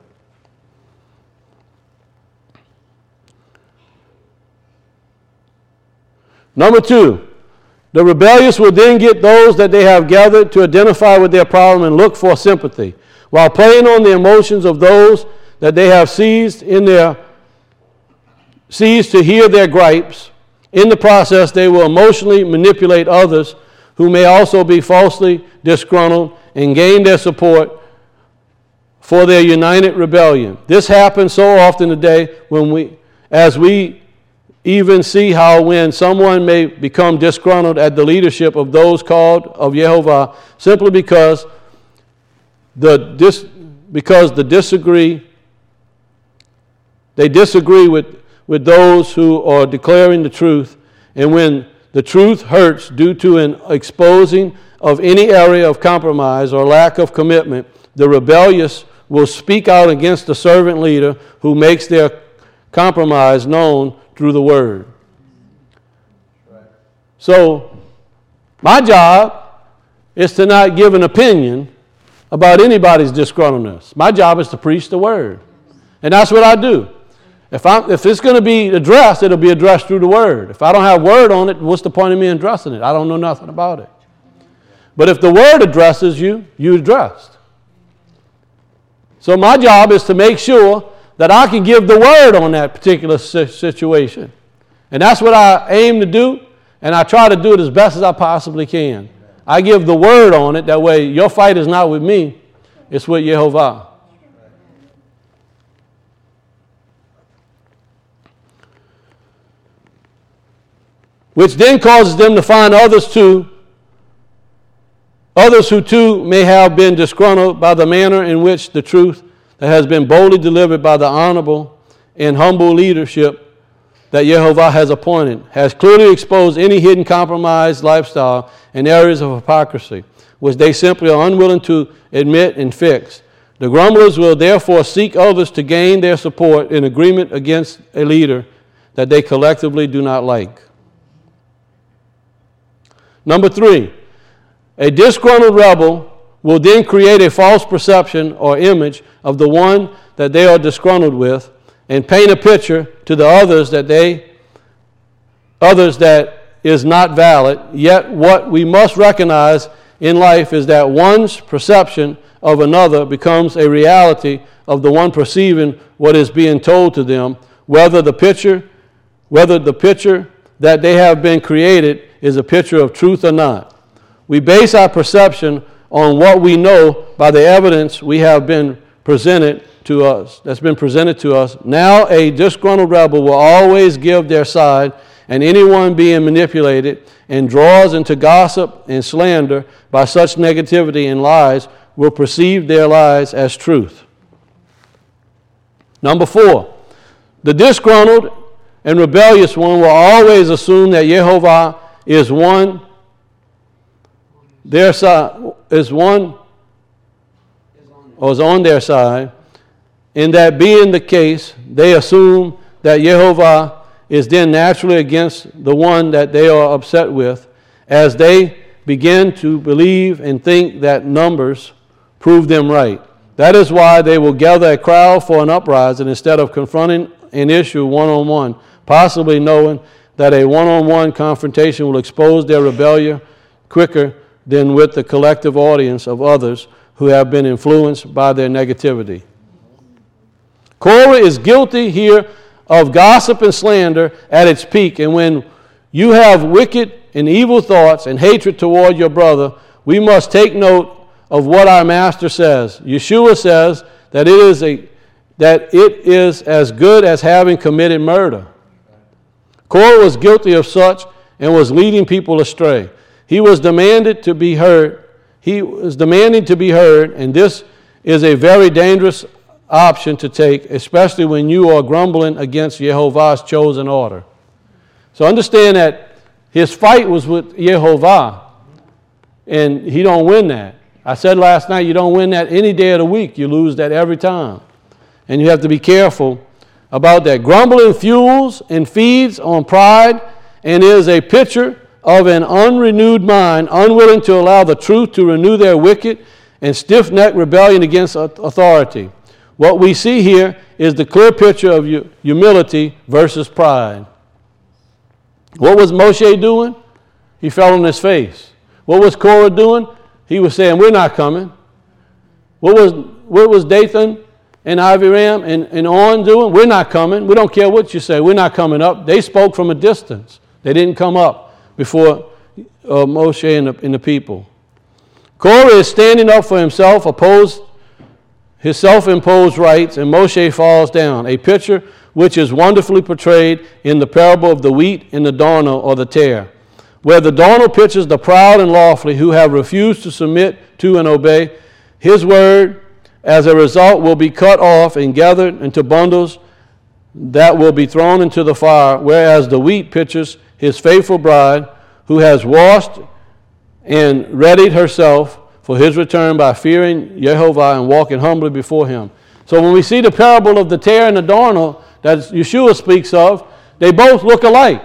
Number two, the rebellious will then get those that they have gathered to identify with their problem and look for sympathy, while playing on the emotions of those that they have seized in their seized to hear their gripes. In the process, they will emotionally manipulate others who may also be falsely disgruntled and gain their support for their united rebellion. This happens so often today when we, as we even see how when someone may become disgruntled at the leadership of those called of Yehovah simply because the dis, because the disagree they disagree with, with those who are declaring the truth, and when the truth hurts due to an exposing of any area of compromise or lack of commitment, the rebellious will speak out against the servant leader who makes their compromise known through the word. So, my job is to not give an opinion about anybody's disgruntledness. My job is to preach the word. And that's what I do. If, I'm, if it's going to be addressed, it'll be addressed through the word. If I don't have word on it, what's the point of me addressing it? I don't know nothing about it. But if the word addresses you, you addressed. So my job is to make sure that I can give the word on that particular situation. And that's what I aim to do, and I try to do it as best as I possibly can. I give the word on it. That way your fight is not with me, it's with Yehovah. Which then causes them to find others too, others who too may have been disgruntled by the manner in which the truth that has been boldly delivered by the honorable and humble leadership that Yehovah has appointed, has clearly exposed any hidden compromised lifestyle and areas of hypocrisy, which they simply are unwilling to admit and fix. The grumblers will therefore seek others to gain their support in agreement against a leader that they collectively do not like. Number three, a disgruntled rebel will then create a false perception or image of the one that they are disgruntled with and paint a picture to the others that they others that is not valid. Yet what we must recognize in life is that one's perception of another becomes a reality of the one perceiving what is being told to them, whether the picture whether the picture that they have been created is a picture of truth or not. We base our perception on what we know by the evidence we have been presented to us, that's been presented to us. Now a disgruntled rebel will always give their side, and anyone being manipulated and draws into gossip and slander by such negativity and lies will perceive their lies as truth. Number four, the disgruntled and rebellious one will always assume that Yehovah is one, their side, is one, or is on their side. In that being the case, they assume that Yehovah is then naturally against the one that they are upset with, as they begin to believe and think that numbers prove them right. That is why they will gather a crowd for an uprising instead of confronting an issue one-on-one, possibly knowing that a one-on-one confrontation will expose their rebellion quicker than with the collective audience of others who have been influenced by their negativity. Korah is guilty here of gossip and slander at its peak, and when you have wicked and evil thoughts and hatred toward your brother, we must take note of what our master says. Yeshua says that it is a that it is as good as having committed murder. Korah was guilty of such and was leading people astray. He was demanded to be heard. He was demanding to be heard, and this is a very dangerous option to take, especially when you are grumbling against Yehovah's chosen order. So understand that his fight was with Yehovah, and he don't win that. I said last night, you don't win that any day of the week. You lose that every time. And you have to be careful about that. Grumbling fuels and feeds on pride and is a picture of an unrenewed mind, unwilling to allow the truth to renew their wicked and stiff-necked rebellion against authority. What we see here is the clear picture of humility versus pride. What was Moshe doing? He fell on his face. What was Korah doing? He was saying, we're not coming. What was what was Dathan and Abiram and, and On doing? We're not coming. We don't care what you say. We're not coming up. They spoke from a distance. They didn't come up before uh, Moshe and the, and the people. Korah is standing up for himself, opposed his self-imposed rights, and Moshe falls down, a picture which is wonderfully portrayed in the parable of the wheat and the darnel or the tare, where the darnel pictures the proud and lofty who have refused to submit to and obey his word. As a result, will be cut off and gathered into bundles that will be thrown into the fire, whereas the wheat pictures his faithful bride who has washed and readied herself for his return by fearing Jehovah and walking humbly before him. So when we see the parable of the tare and the darnel that Yeshua speaks of, they both look alike.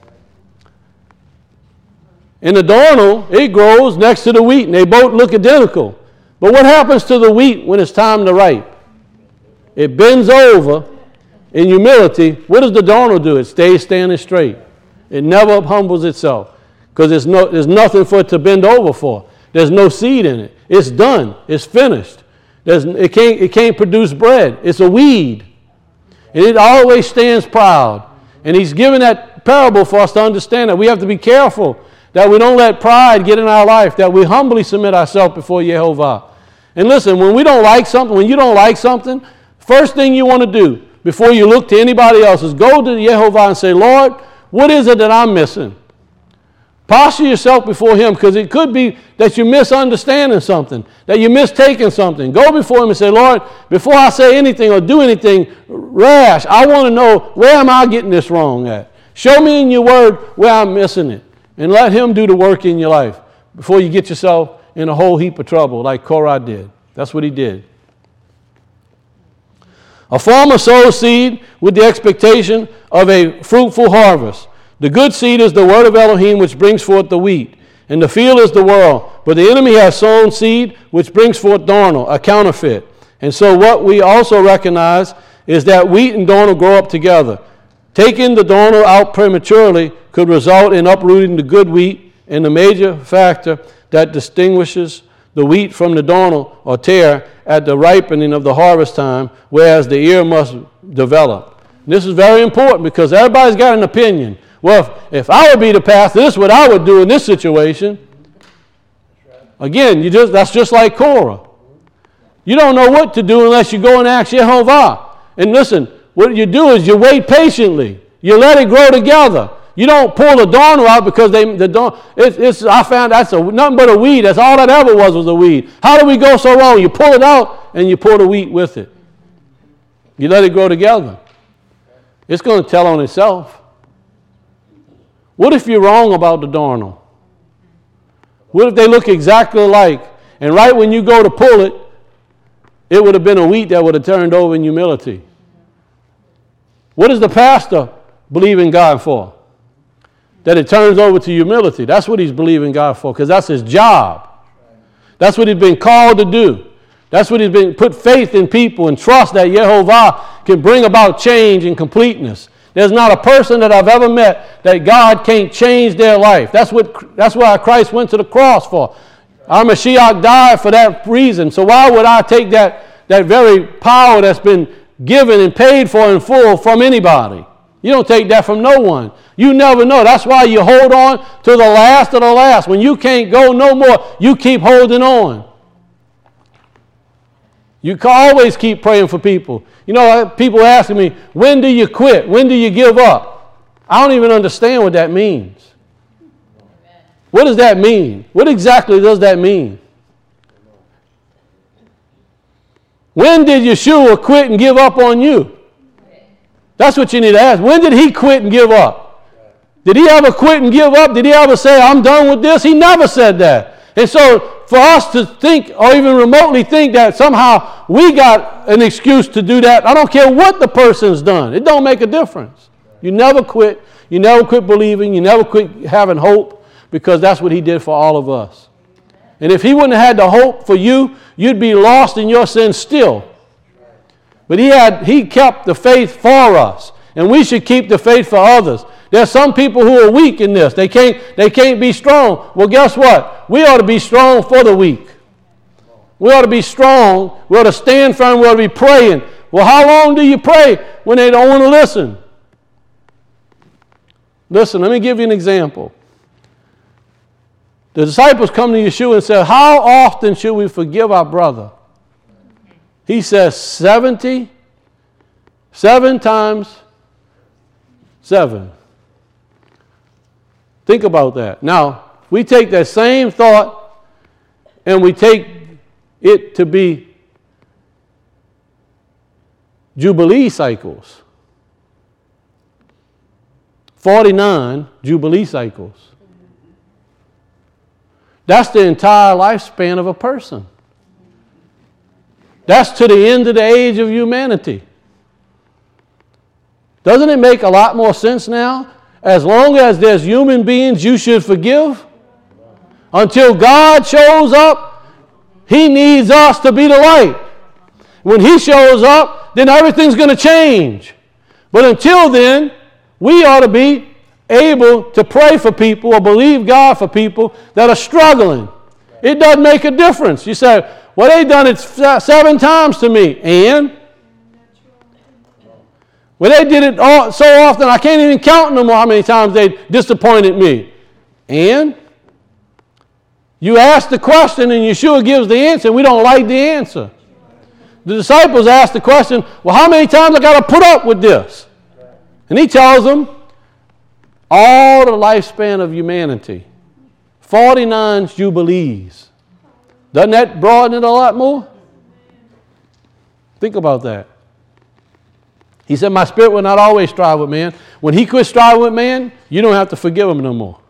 In the darnel, it grows next to the wheat, and they both look identical. But what happens to the wheat when it's time to ripe? It bends over in humility. What does the darnel do? It stays standing straight. It never humbles itself because there's, no, there's nothing for it to bend over for. There's no seed in it. It's done. It's finished. There's, it, can't, it can't produce bread. It's a weed. And it always stands proud. And he's given that parable for us to understand that we have to be careful that we don't let pride get in our life, that we humbly submit ourselves before Jehovah. And listen, when we don't like something, when you don't like something, first thing you want to do before you look to anybody else is go to Jehovah and say, Lord, what is it that I'm missing? Posture yourself before him, because it could be that you're misunderstanding something, that you're mistaking something. Go before him and say, Lord, before I say anything or do anything rash, I want to know, where am I getting this wrong at? Show me in your word where I'm missing it. And let him do the work in your life before you get yourself in a whole heap of trouble like Korah did. That's what he did. A farmer sows seed with the expectation of a fruitful harvest. The good seed is the word of Elohim, which brings forth the wheat, and the field is the world. But the enemy has sown seed, which brings forth darnel, a counterfeit. And so what we also recognize is that wheat and darnel grow up together. Taking the darnel out prematurely could result in uprooting the good wheat, and the major factor that distinguishes the wheat from the darnel or tare at the ripening of the harvest time, whereas the ear must develop. And this is very important because everybody's got an opinion. Well, if, if I would be the pastor, this is what I would do in this situation. Again, you just that's just like Korah. You don't know what to do unless you go and ask Jehovah. And listen, what you do is you wait patiently. You let it grow together. You don't pull the darnel out because they the darnel. It's, it's I found that's a, nothing but a weed. That's all that ever was was a weed. How do we go so wrong? You pull it out and you pull the wheat with it. You let it grow together. It's going to tell on itself. What if you're wrong about the darnel? What if they look exactly alike, and right when you go to pull it, it would have been a wheat that would have turned over in humility? What does the pastor believe in God for? That it turns over to humility. That's what he's believing God for, because that's his job. That's what he's been called to do. That's what he's been put faith in people and trust that Jehovah can bring about change and completeness. There's not a person that I've ever met that God can't change their life. That's what. That's why Christ went to the cross for. Our Mashiach died for that reason. So why would I take that, that very power that's been given and paid for in full from anybody? You don't take that from no one. You never know. That's why you hold on to the last of the last. When you can't go no more, you keep holding on. You can always keep praying for people. You know, people asking me, when do you quit? When do you give up? I don't even understand what that means. What does that mean? What exactly does that mean? When did Yeshua quit and give up on you? That's what you need to ask. When did he quit and give up? Did he ever quit and give up? Did he ever say, I'm done with this? He never said that. And so for us to think or even remotely think that somehow we got an excuse to do that, I don't care what the person's done. It don't make a difference. You never quit. You never quit believing. You never quit having hope, because that's what he did for all of us. And if he wouldn't have had the hope for you, you'd be lost in your sins still. But he had, he kept the faith for us, and we should keep the faith for others. There's some people who are weak in this. They can't, they can't be strong. Well, guess what? We ought to be strong for the weak. We ought to be strong. We ought to stand firm. We ought to be praying. Well, how long do you pray when they don't want to listen? Listen, let me give you an example. The disciples come to Yeshua and say, how often should we forgive our brother? He says seventy, seven times seven. Think about that. Now, we take that same thought and we take it to be Jubilee cycles. forty-nine Jubilee cycles. That's the entire lifespan of a person. That's to the end of the age of humanity. Doesn't it make a lot more sense now? As long as there's human beings, you should forgive. Until God shows up, he needs us to be the light. When he shows up, then everything's going to change. But until then, we ought to be able to pray for people or believe God for people that are struggling. It doesn't make a difference. You say, well, they done it seven times to me. And? Well, they did it all, so often I can't even count no more how many times they disappointed me. And? You ask the question and Yeshua gives the answer, and we don't like the answer. The disciples ask the question, well, how many times I got to put up with this? And he tells them, all the lifespan of humanity. forty-nine Jubilees. Doesn't that broaden it a lot more? Think about that. He said, my spirit will not always strive with man. When he quits striving with man, you don't have to forgive him no more.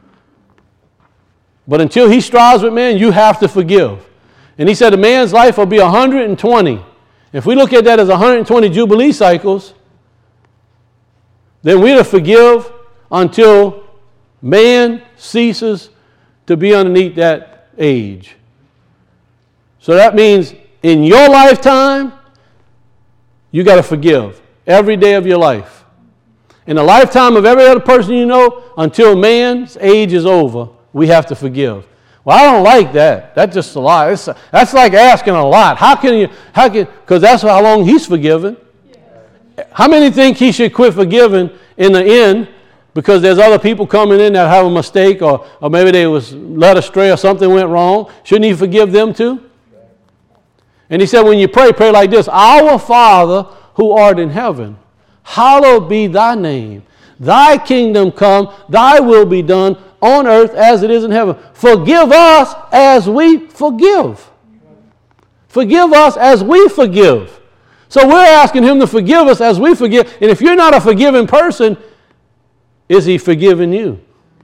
But until he strives with man, you have to forgive. And he said a man's life will be one hundred twenty. If we look at that as one hundred twenty Jubilee cycles, then we're to forgive until man ceases to be underneath that age. So that means in your lifetime, you got to forgive every day of your life. In the lifetime of every other person you know, until man's age is over, we have to forgive. Well, I don't like that. That's just a lot. It's, that's like asking a lot. How can you, how can, because that's how long he's forgiven. How many think he should quit forgiving in the end because there's other people coming in that have a mistake, or, or maybe they was led astray or something went wrong? Shouldn't he forgive them too? And he said, when you pray, pray like this. Our Father who art in heaven, hallowed be thy name. Thy kingdom come, thy will be done on earth as it is in heaven. Forgive us as we forgive. Forgive us as we forgive. So we're asking him to forgive us as we forgive. And if you're not a forgiving person, is he forgiving you?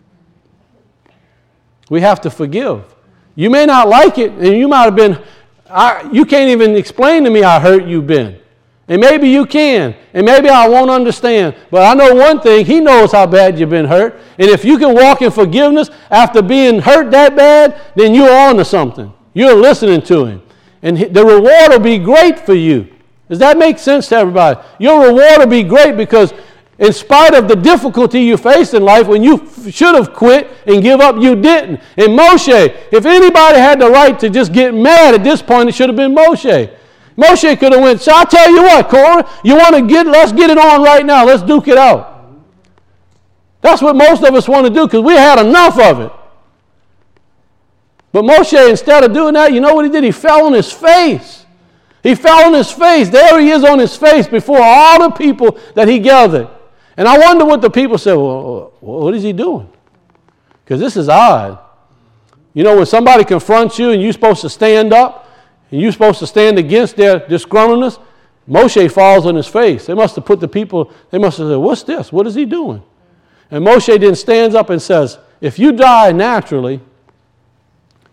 We have to forgive. You may not like it, and you might have been, I, you can't even explain to me how hurt you've been. And maybe you can, and maybe I won't understand. But I know one thing, he knows how bad you've been hurt. And if you can walk in forgiveness after being hurt that bad, then you're on to something. You're listening to him. And the reward will be great for you. Does that make sense to everybody? Your reward will be great because in spite of the difficulty you faced in life, when you f- should have quit and give up, you didn't. And Moshe, if anybody had the right to just get mad at this point, it should have been Moshe. Moshe could have went, so I'll tell you what, Korah, you want to get, let's get it on right now. Let's duke it out. That's what most of us want to do because we had enough of it. But Moshe, instead of doing that, you know what he did? He fell on his face. He fell on his face. There he is on his face before all the people that he gathered. And I wonder what the people said, well, what is he doing? Because this is odd. You know, when somebody confronts you and you're supposed to stand up, and you're supposed to stand against their disgruntledness, Moshe falls on his face. They must have put the people, they must have said, what's this? What is he doing? And Moshe then stands up and says, if you die naturally,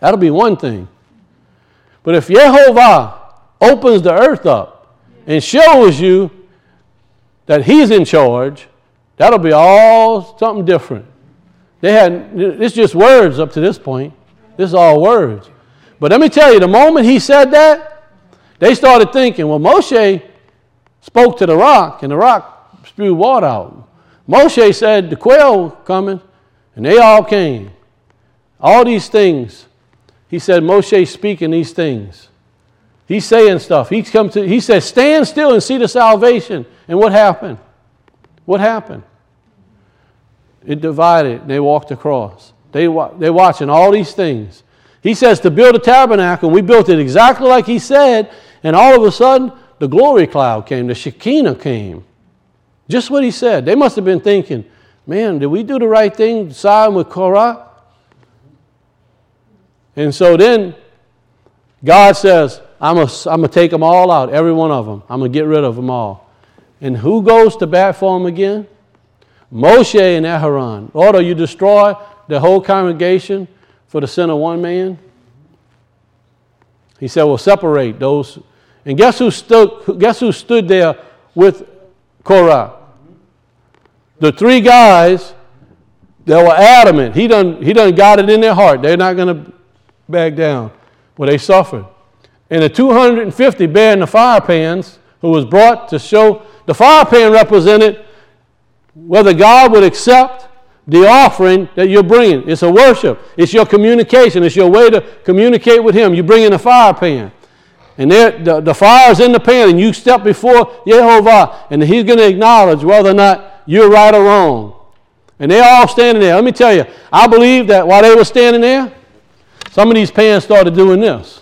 That'll be one thing. But if Yehovah opens the earth up and shows you that he's in charge, that'll be all something different. They had, it's just words up to this point. This is all words. But let me tell you, the moment he said that, they started thinking, well, Moshe spoke to the rock, and the rock spewed water out. Moshe said, the quail coming, and they all came. All these things. He said, Moshe speaking these things. He's saying stuff. He's come to, he said, stand still and see the salvation. And what happened? What happened? It divided, and they walked across. They, they're watching all these things. He says to build a tabernacle, and we built it exactly like he said, and all of a sudden, the glory cloud came, the Shekinah came. Just what he said. They must have been thinking, man, did we do the right thing siding with Korah? And so then God says, I'm going I'm to take them all out, every one of them. I'm going to get rid of them all. And who goes to bat for them again? Moshe and Aharon. Lord, you destroy the whole congregation for the sin of one man? He said, well, separate those. And guess who stood, guess who stood there with Korah? The three guys that were adamant. He done, he done got it in their heart. They're not going to back down. Well, they suffered. And the two hundred fifty bearing the fire pans, who was brought to show, the fire pan represented whether God would accept the offering that you're bringing. It's a worship. It's your communication. It's your way to communicate with him. You bring in a fire pan. And there, the, the fire's in the pan, and you step before Yehovah, and he's going to acknowledge whether or not you're right or wrong. And they're all standing there. Let me tell you, I believe that while they were standing there, some of these pans started doing this.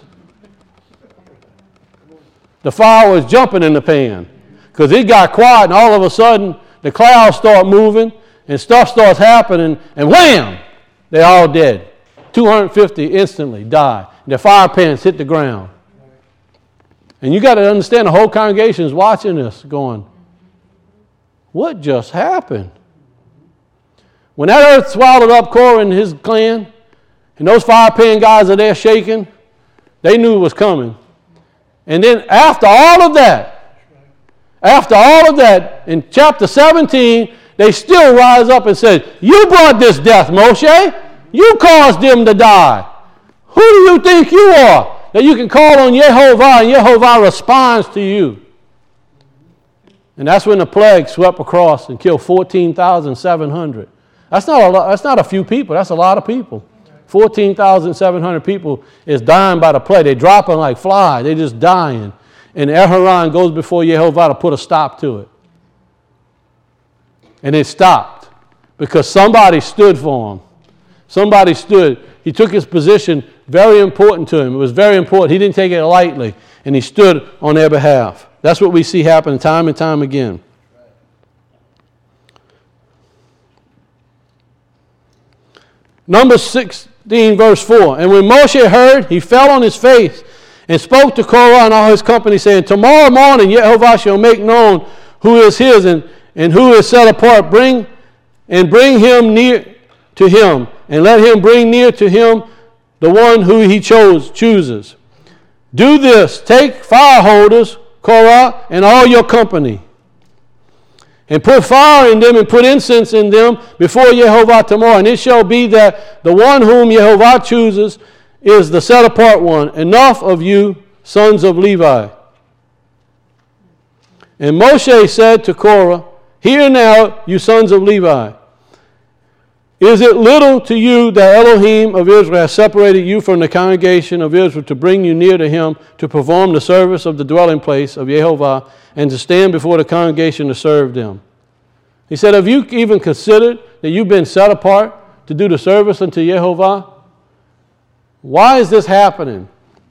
The fire was jumping in the pan because it got quiet, and all of a sudden the clouds start moving and stuff starts happening, and wham, they're all dead. two hundred fifty instantly died. Their fire pans hit the ground. And you got to understand, the whole congregation is watching this going, what just happened? When that earth swallowed up Korah and his clan, and those fire pan guys are there shaking, they knew it was coming. And then after all of that, after all of that, in chapter seventeen, they still rise up and say, you brought this death, Moshe. You caused them to die. Who do you think you are that you can call on Yehovah and Yehovah responds to you? And that's when the plague swept across and killed fourteen thousand seven hundred. That's not a lot, that's not a few people. That's a lot of people. fourteen thousand seven hundred people is dying by the plague. They're dropping like flies. They're just dying. And Aharon goes before Yehovah to put a stop to it. And it stopped because somebody stood for him. Somebody stood. He took his position, very important to him. It was very important. He didn't take it lightly. And he stood on their behalf. That's what we see happen time and time again. Numbers sixteen, verse four. And when Moshe heard, he fell on his face and spoke to Korah and all his company, saying, tomorrow morning Yehovah shall make known who is his and, and who is set apart. Bring and bring him near to him, and let him bring near to him the one who he chose chooses. Do this, take fire holders, Korah, and all your company, and put fire in them and put incense in them before Yehovah tomorrow. And it shall be that the one whom Yehovah chooses is the set apart one. Enough of you, sons of Levi. And Moshe said to Korah, hear now, you sons of Levi. Is it little to you that Elohim of Israel has separated you from the congregation of Israel to bring you near to him to perform the service of the dwelling place of Yehovah and to stand before the congregation to serve them? He said, have you even considered that you've been set apart to do the service unto Yehovah? Why is this happening?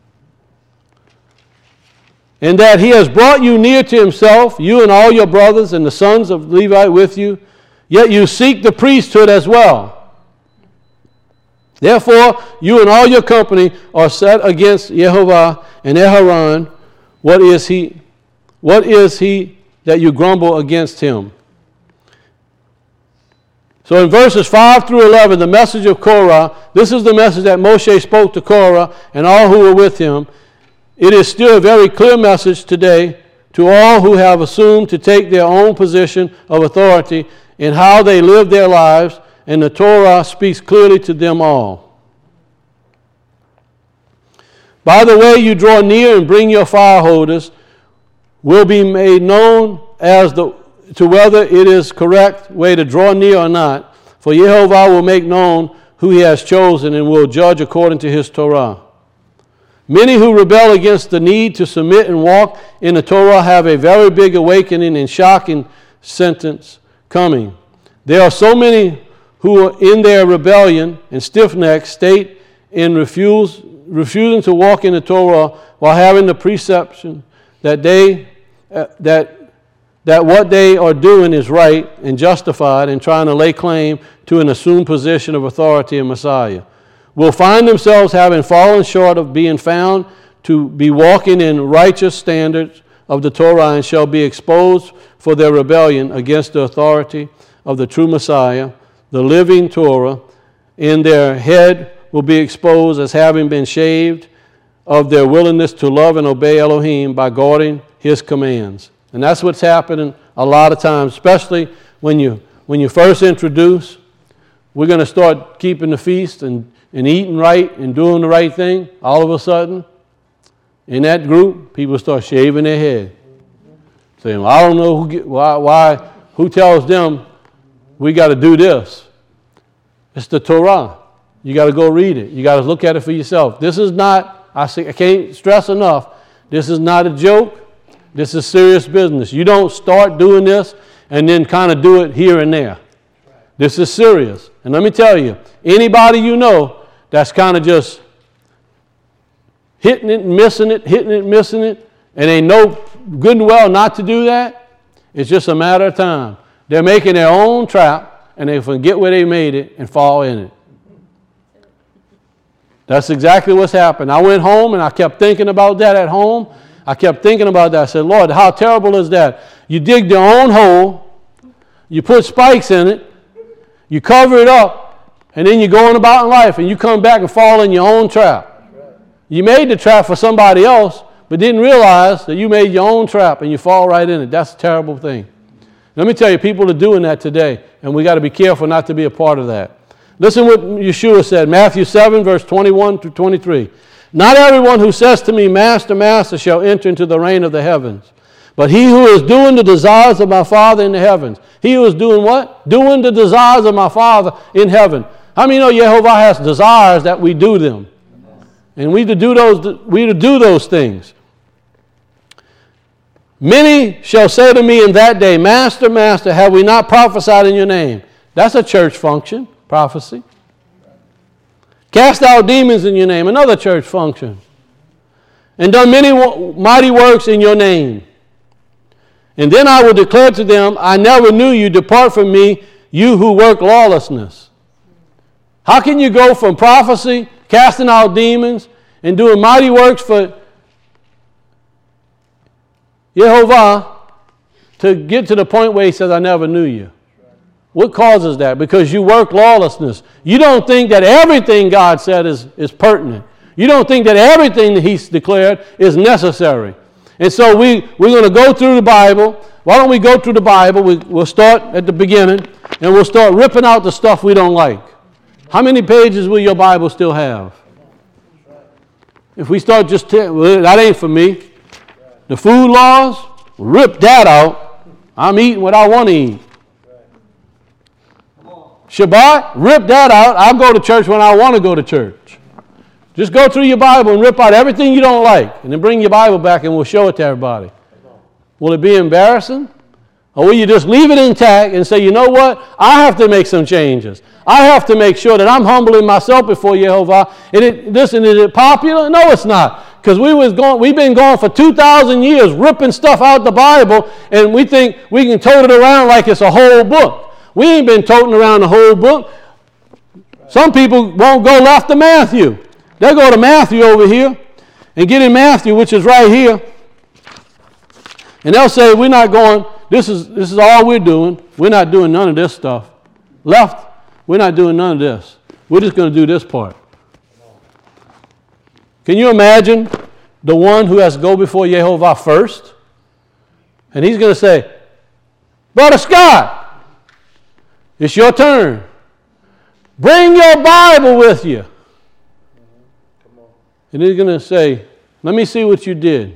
And that he has brought you near to himself, you and all your brothers and the sons of Levi with you, yet you seek the priesthood as well. Therefore, you and all your company are set against Yehovah and Aharon. What is he? What is he that you grumble against him? So in verses five through eleven, the message of Korah, this is the message that Moshe spoke to Korah and all who were with him. It is still a very clear message today to all who have assumed to take their own position of authority in how they live their lives, and the Torah speaks clearly to them all. By the way you draw near and bring your fire holders will be made known as the to whether it is correct way to draw near or not. For Yehovah will make known who he has chosen and will judge according to his Torah. Many who rebel against the need to submit and walk in the Torah have a very big awakening and shocking sentence coming. There are so many who are in their rebellion and stiff-necked state in refuse, refusing to walk in the Torah while having the perception that they uh, that that what they are doing is right and justified and trying to lay claim to an assumed position of authority in Messiah, will find themselves having fallen short of being found to be walking in righteous standards of the Torah and shall be exposed for their rebellion against the authority of the true Messiah, the living Torah. In their head will be exposed as having been shaved of their willingness to love and obey Elohim by guarding his commands. And that's what's happening a lot of times, especially when you when you first introduce, we're going to start keeping the feast and, and eating right and doing the right thing. All of a sudden, in that group, people start shaving their head. Saying, well, I don't know who get, why, why, who tells them we got to do this. It's the Torah. You got to go read it. You got to look at it for yourself. This is not, I, say, I can't stress enough, this is not a joke. This is serious business. You don't start doing this and then kind of do it here and there. This is serious. And let me tell you, anybody you know that's kind of just hitting it and missing it, hitting it and missing it, and they know good and well not to do that, it's just a matter of time. They're making their own trap, and they forget where they made it and fall in it. That's exactly what's happened. I went home and I kept thinking about that at home. I kept thinking about that. I said, Lord, how terrible is that? You dig your own hole, you put spikes in it, you cover it up, and then you're going about in life, and you come back and fall in your own trap. You made the trap for somebody else, but didn't realize that you made your own trap, and you fall right in it. That's a terrible thing. Let me tell you, people are doing that today, and we got to be careful not to be a part of that. Listen what Yeshua said, Matthew seven, verse twenty-one through twenty-three. Not everyone who says to me, Master, Master, shall enter into the reign of the heavens, but he who is doing the desires of my Father in the heavens. He who is doing what? Doing the desires of my Father in heaven. How many know Yehovah has desires that we do them? And we to do those, we to do those things. Many shall say to me in that day, Master, Master, have we not prophesied in your name? That's a church function, prophecy. Cast out demons in your name, another church function. And done many mighty works in your name. And then I will declare to them, I never knew you, depart from me, you who work lawlessness. How can you go from prophecy, casting out demons, and doing mighty works for Yehovah to get to the point where he says, I never knew you? What causes that? Because you work lawlessness. You don't think that everything God said is, is pertinent. You don't think that everything that he's declared is necessary. And so we, we're going to go through the Bible. Why don't we go through the Bible? We, we'll start at the beginning, and we'll start ripping out the stuff we don't like. How many pages will your Bible still have? If we start just, t- well, that ain't for me. The food laws, rip that out. I'm eating what I want to eat. Shabbat, rip that out. I'll go to church when I want to go to church. Just go through your Bible and rip out everything you don't like, and then bring your Bible back and we'll show it to everybody. Will it be embarrassing? Or will you just leave it intact and say, you know what? I have to make some changes. I have to make sure that I'm humbling myself before Yehovah. And it, listen, is it popular? No, it's not. Because we was going, we've been going for two thousand years ripping stuff out the Bible, and we think we can tote it around like it's a whole book. We ain't been toting around the whole book. Some people won't go left to Matthew. They'll go to Matthew over here and get in Matthew, which is right here. And they'll say, we're not going, this is this is all we're doing. We're not doing none of this stuff. left, we're not doing none of this. We're just going to do this part. Can you imagine the one who has to go before Yehovah first? And he's going to say, Brother Scott, it's your turn. Bring your Bible with you. And he's going to say, let me see what you did.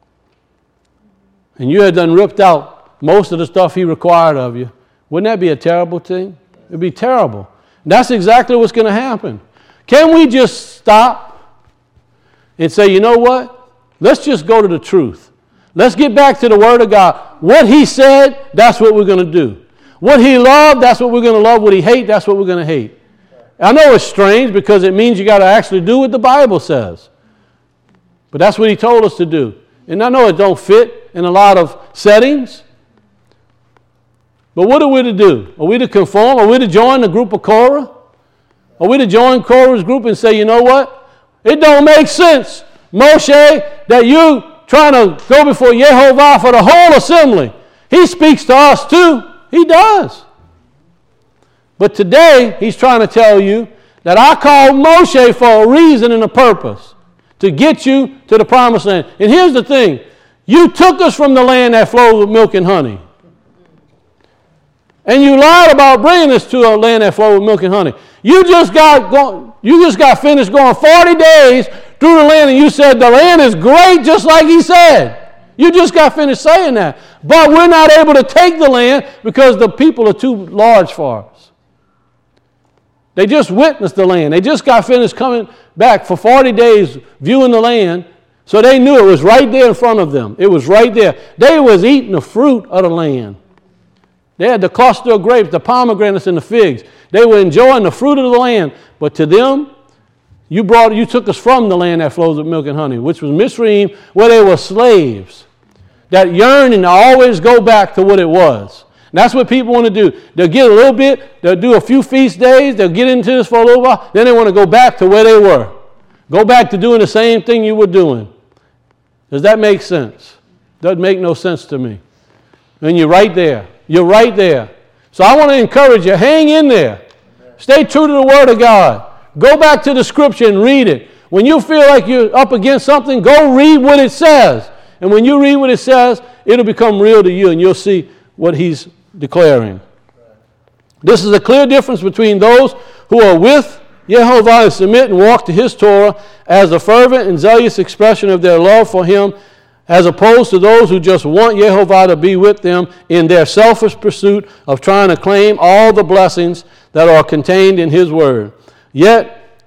And you had done ripped out most of the stuff he required of you. Wouldn't that be a terrible thing? It would be terrible. And that's exactly what's going to happen. Can we just stop and say, you know what? Let's just go to the truth. Let's get back to the Word of God. What He said, that's what we're going to do. What He loved, that's what we're going to love. What He hated, that's what we're going to hate. I know it's strange because it means you got to actually do what the Bible says. But that's what He told us to do. And I know it don't fit in a lot of settings. But what are we to do? Are we to conform? Are we to join the group of Korah? Are we to join Korah's group and say, you know what? It don't make sense, Moshe, that you trying to go before Yehovah for the whole assembly. He speaks to us too. He does. But today, he's trying to tell you that I called Moshe for a reason and a purpose, to get you to the promised land. And here's the thing. You took us from the land that flows with milk and honey. And you lied about bringing us to a land that flows with milk and honey. You just got go, you just got finished going forty days through the land, and you said the land is great, just like he said. You just got finished saying that. But we're not able to take the land because the people are too large for us. They just witnessed the land. They just got finished coming back for forty days viewing the land, so they knew it was right there in front of them. It was right there. They was eating the fruit of the land. They had the cluster of grapes, the pomegranates, and the figs. They were enjoying the fruit of the land. But to them, you brought, you took us from the land that flows with milk and honey, which was Mitzrayim, where they were slaves. That yearning to always go back to what it was. And that's what people want to do. They'll get a little bit, they'll do a few feast days, they'll get into this for a little while, then they want to go back to where they were. Go back to doing the same thing you were doing. Does that make sense? Doesn't make no sense to me. And you're right there. You're right there. So I want to encourage you, hang in there. Stay true to the Word of God. Go back to the Scripture and read it. When you feel like you're up against something, go read what it says. And when you read what it says, it'll become real to you and you'll see what He's declaring. This is a clear difference between those who are with Yehovah and submit and walk to His Torah as a fervent and zealous expression of their love for Him, as opposed to those who just want Yehovah to be with them in their selfish pursuit of trying to claim all the blessings that are contained in His Word, yet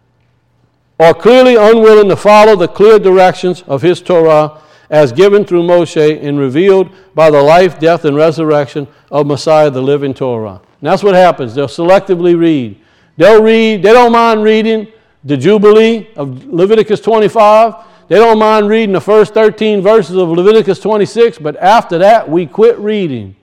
are clearly unwilling to follow the clear directions of His Torah as given through Moshe and revealed by the life, death, and resurrection of Messiah, the living Torah. And that's what happens. They'll selectively read. They'll read, they don't mind reading the Jubilee of Leviticus twenty-five. They don't mind reading the first thirteen verses of Leviticus twenty-six, but after that, we quit reading.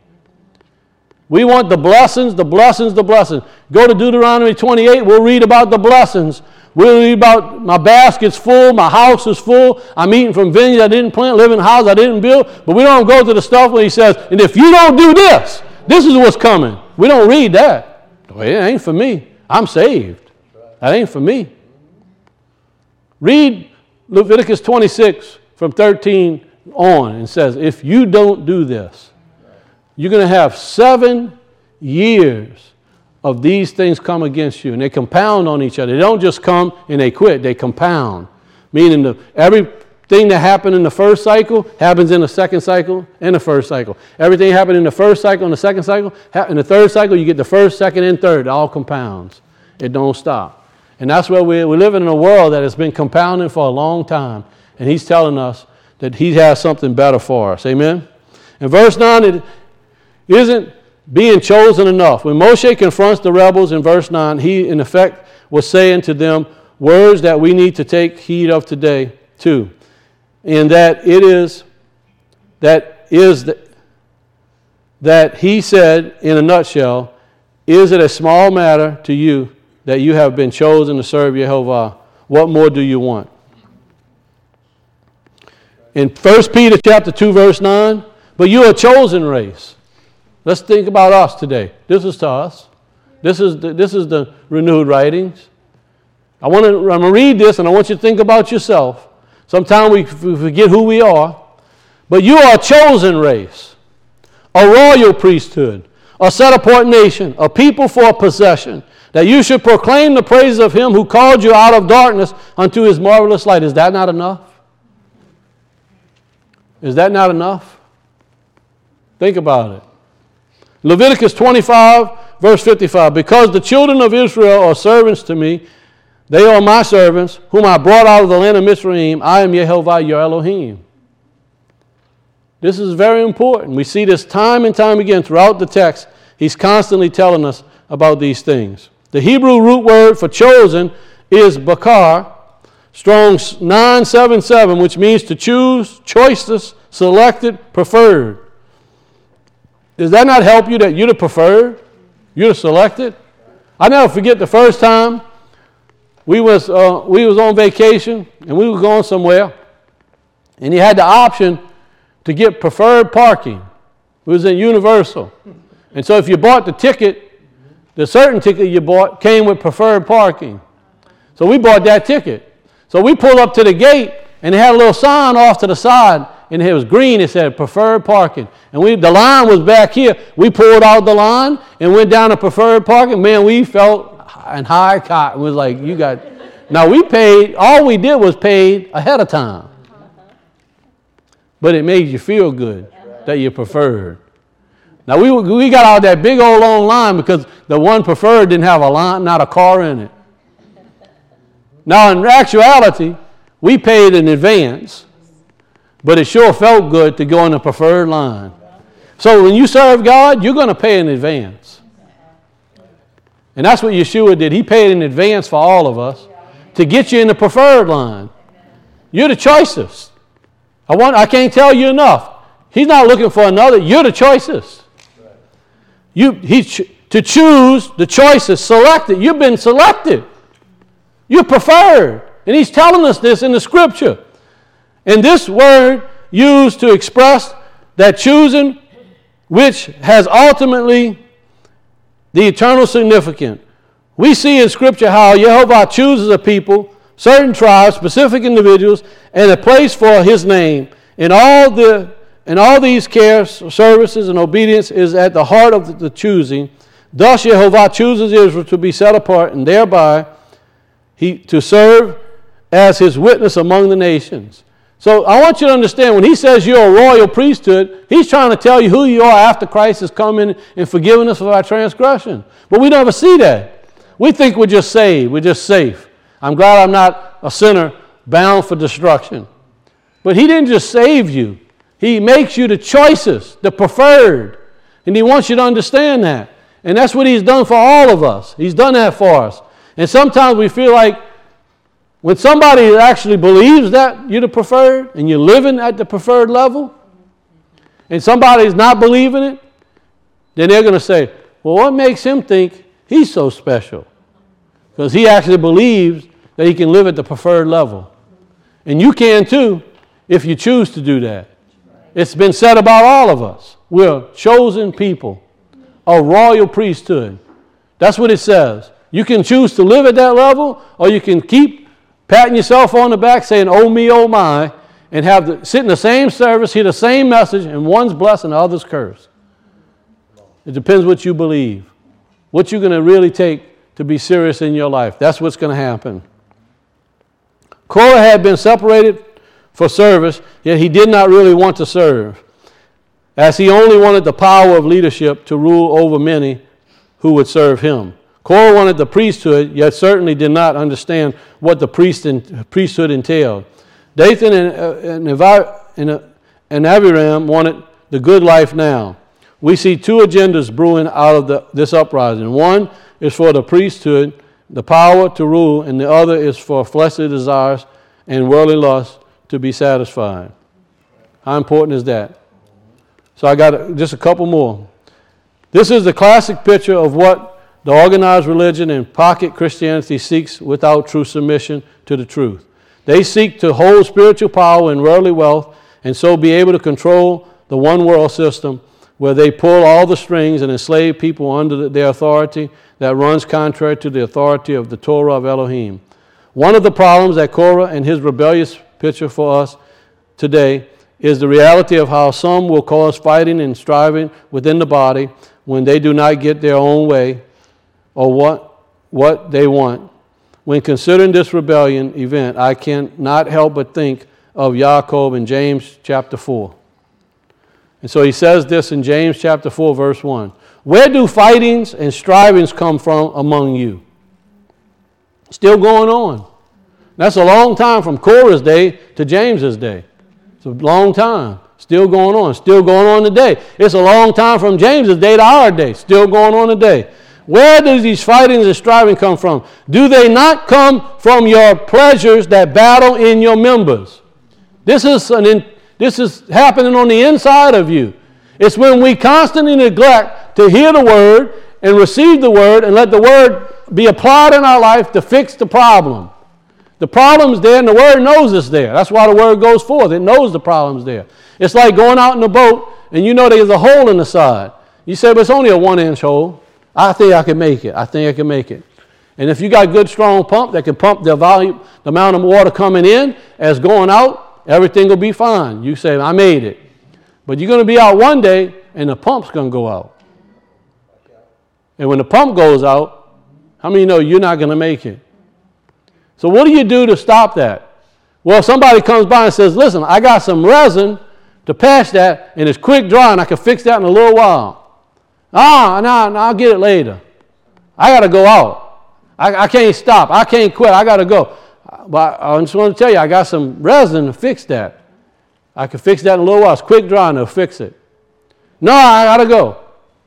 We want the blessings, the blessings, the blessings. Go to Deuteronomy twenty-eight, we'll read about the blessings. We'll read about my basket's full, my house is full, I'm eating from vineyards I didn't plant, live in a house I didn't build. But we don't go to the stuff where He says, and if you don't do this, this is what's coming. We don't read that. Well, it ain't for me. I'm saved. That ain't for me. Read Leviticus twenty-six from thirteen on and says, if you don't do this, you're going to have seven years of these things come against you. And they compound on each other. They don't just come and they quit. They compound. Meaning the, everything that happened in the first cycle happens in the second cycle and the first cycle. Everything happened in the first cycle and the second cycle. In the third cycle, you get the first, second, and third. It all compounds. It don't stop. And that's where we're, we're living in a world that has been compounding for a long time. And He's telling us that He has something better for us. Amen? In verse nine, it isn't being chosen enough. When Moshe confronts the rebels in verse nine, he, in effect, was saying to them words that we need to take heed of today, too. And that it is, that is, the, that he said, in a nutshell, is it a small matter to you that you have been chosen to serve Yehovah? What more do you want? In First Peter chapter two, verse nine, but you are a chosen race. Let's think about us today. This is to us. This is the, this is the renewed writings. I want to, I'm going to read this, and I want you to think about yourself. Sometimes we forget who we are. But you are a chosen race, a royal priesthood, a set-apart nation, a people for a possession, that you should proclaim the praises of him who called you out of darkness unto his marvelous light. Is that not enough? Is that not enough? Think about it. Leviticus twenty-five, verse fifty-five. Because the children of Israel are servants to me, they are my servants, whom I brought out of the land of Mizraim. I am Yehovah your Elohim. This is very important. We see this time and time again throughout the text. He's constantly telling us about these things. The Hebrew root word for chosen is bakar, Strong's nine seventy-seven, which means to choose, choicest, selected, preferred. Does that not help you that you're the preferred? You're the selected? I never forget the first time we was, uh, we was on vacation and we were going somewhere, and he had the option to get preferred parking. It was in Universal. And so if you bought the ticket, the certain ticket you bought came with preferred parking. So we bought that ticket. So we pulled up to the gate, and they had a little sign off to the side, and it was green. It said preferred parking. And we, the line was back here. We pulled out the line and went down to preferred parking. Man, we felt in high cotton. It was like, you got... Now we paid, all we did was paid ahead of time. But it made you feel good that you preferred. Now we we got out that big old long line because the one preferred didn't have a line, not a car in it. Now in actuality, we paid in advance, but it sure felt good to go in the preferred line. So when you serve God, you're going to pay in advance. And that's what Yeshua did. He paid in advance for all of us to get you in the preferred line. You're the choicest. I want, I can't tell you enough. He's not looking for another. You're the choicest. You, he, to choose the choicest, selected. You've been selected. You're preferred. And he's telling us this in the scripture. And this word used to express that choosing, which has ultimately the eternal significance. We see in scripture how Yehovah chooses a people, certain tribes, specific individuals, and a place for his name. And all the and all these cares, services, and obedience is at the heart of the, the choosing. Thus Yehovah chooses Israel to be set apart, and thereby he to serve as his witness among the nations. So I want you to understand, when he says you're a royal priesthood, he's trying to tell you who you are after Christ has come in and forgiven us of our transgression. But we never see that. We think we're just saved. We're just safe. I'm glad I'm not a sinner bound for destruction. But he didn't just save you. He makes you the choicest, the preferred. And he wants you to understand that. And that's what he's done for all of us. He's done that for us. And sometimes we feel like when somebody actually believes that you're the preferred and you're living at the preferred level, and somebody's not believing it, then they're going to say, well, what makes him think he's so special? Because he actually believes that he can live at the preferred level. And you can too if you choose to do that. It's been said about all of us. We're a chosen people, a royal priesthood. That's what it says. You can choose to live at that level, or you can keep patting yourself on the back saying, oh me, oh my, and have the, sit in the same service, hear the same message, and one's blessed and the other's cursed. It depends what you believe, what you're going to really take to be serious in your life. That's what's going to happen. Korah had been separated for service, yet he did not really want to serve, as he only wanted the power of leadership to rule over many who would serve him. Korah wanted the priesthood, yet certainly did not understand what the priest and, priesthood entailed. Dathan and, uh, and, uh, and Abiram wanted the good life now. We see two agendas brewing out of the, this uprising. One is for the priesthood, the power to rule, and the other is for fleshly desires and worldly lusts to be satisfied. How important is that? So I got just a couple more. This is the classic picture of what the organized religion and pocket Christianity seeks without true submission to the truth. They seek to hold spiritual power and worldly wealth and so be able to control the one world system, where they pull all the strings and enslave people under their authority that runs contrary to the authority of the Torah of Elohim. One of the problems that Korah and his rebellious picture for us today is the reality of how some will cause fighting and striving within the body when they do not get their own way or what, what they want. When considering this rebellion event, I cannot help but think of Yaakov in James chapter four. And so he says this in James chapter four, verse one. Where do fightings and strivings come from among you? Still going on. That's a long time from Korah's day to James's day. It's a long time. Still going on. Still going on today. It's a long time from James's day to our day. Still going on today. Where do these fightings and striving come from? Do they not come from your pleasures that battle in your members? This is an in, this is happening on the inside of you. It's when we constantly neglect to hear the word and receive the word and let the word be applied in our life to fix the problem. The problem's there and the word knows it's there. That's why the word goes forth. It knows the problem's there. It's like going out in a boat and you know there's a hole in the side. You say, but it's only a one inch hole. I think I can make it. I think I can make it. And if you got a good strong pump that can pump the volume, the amount of water coming in as going out, everything will be fine. You say, I made it. But you're going to be out one day and the pump's going to go out. And when the pump goes out, how many know you're not going to make it? So what do you do to stop that? Well, somebody comes by and says, listen, I got some resin to patch that, and it's quick dry, and I can fix that in a little while. Ah, no, no, I'll get it later. I got to go out. I, I can't stop. I can't quit. I got to go. But I just want to tell you, I got some resin to fix that. I can fix that in a little while. It's quick dry, and they'll fix it. No, I got to go.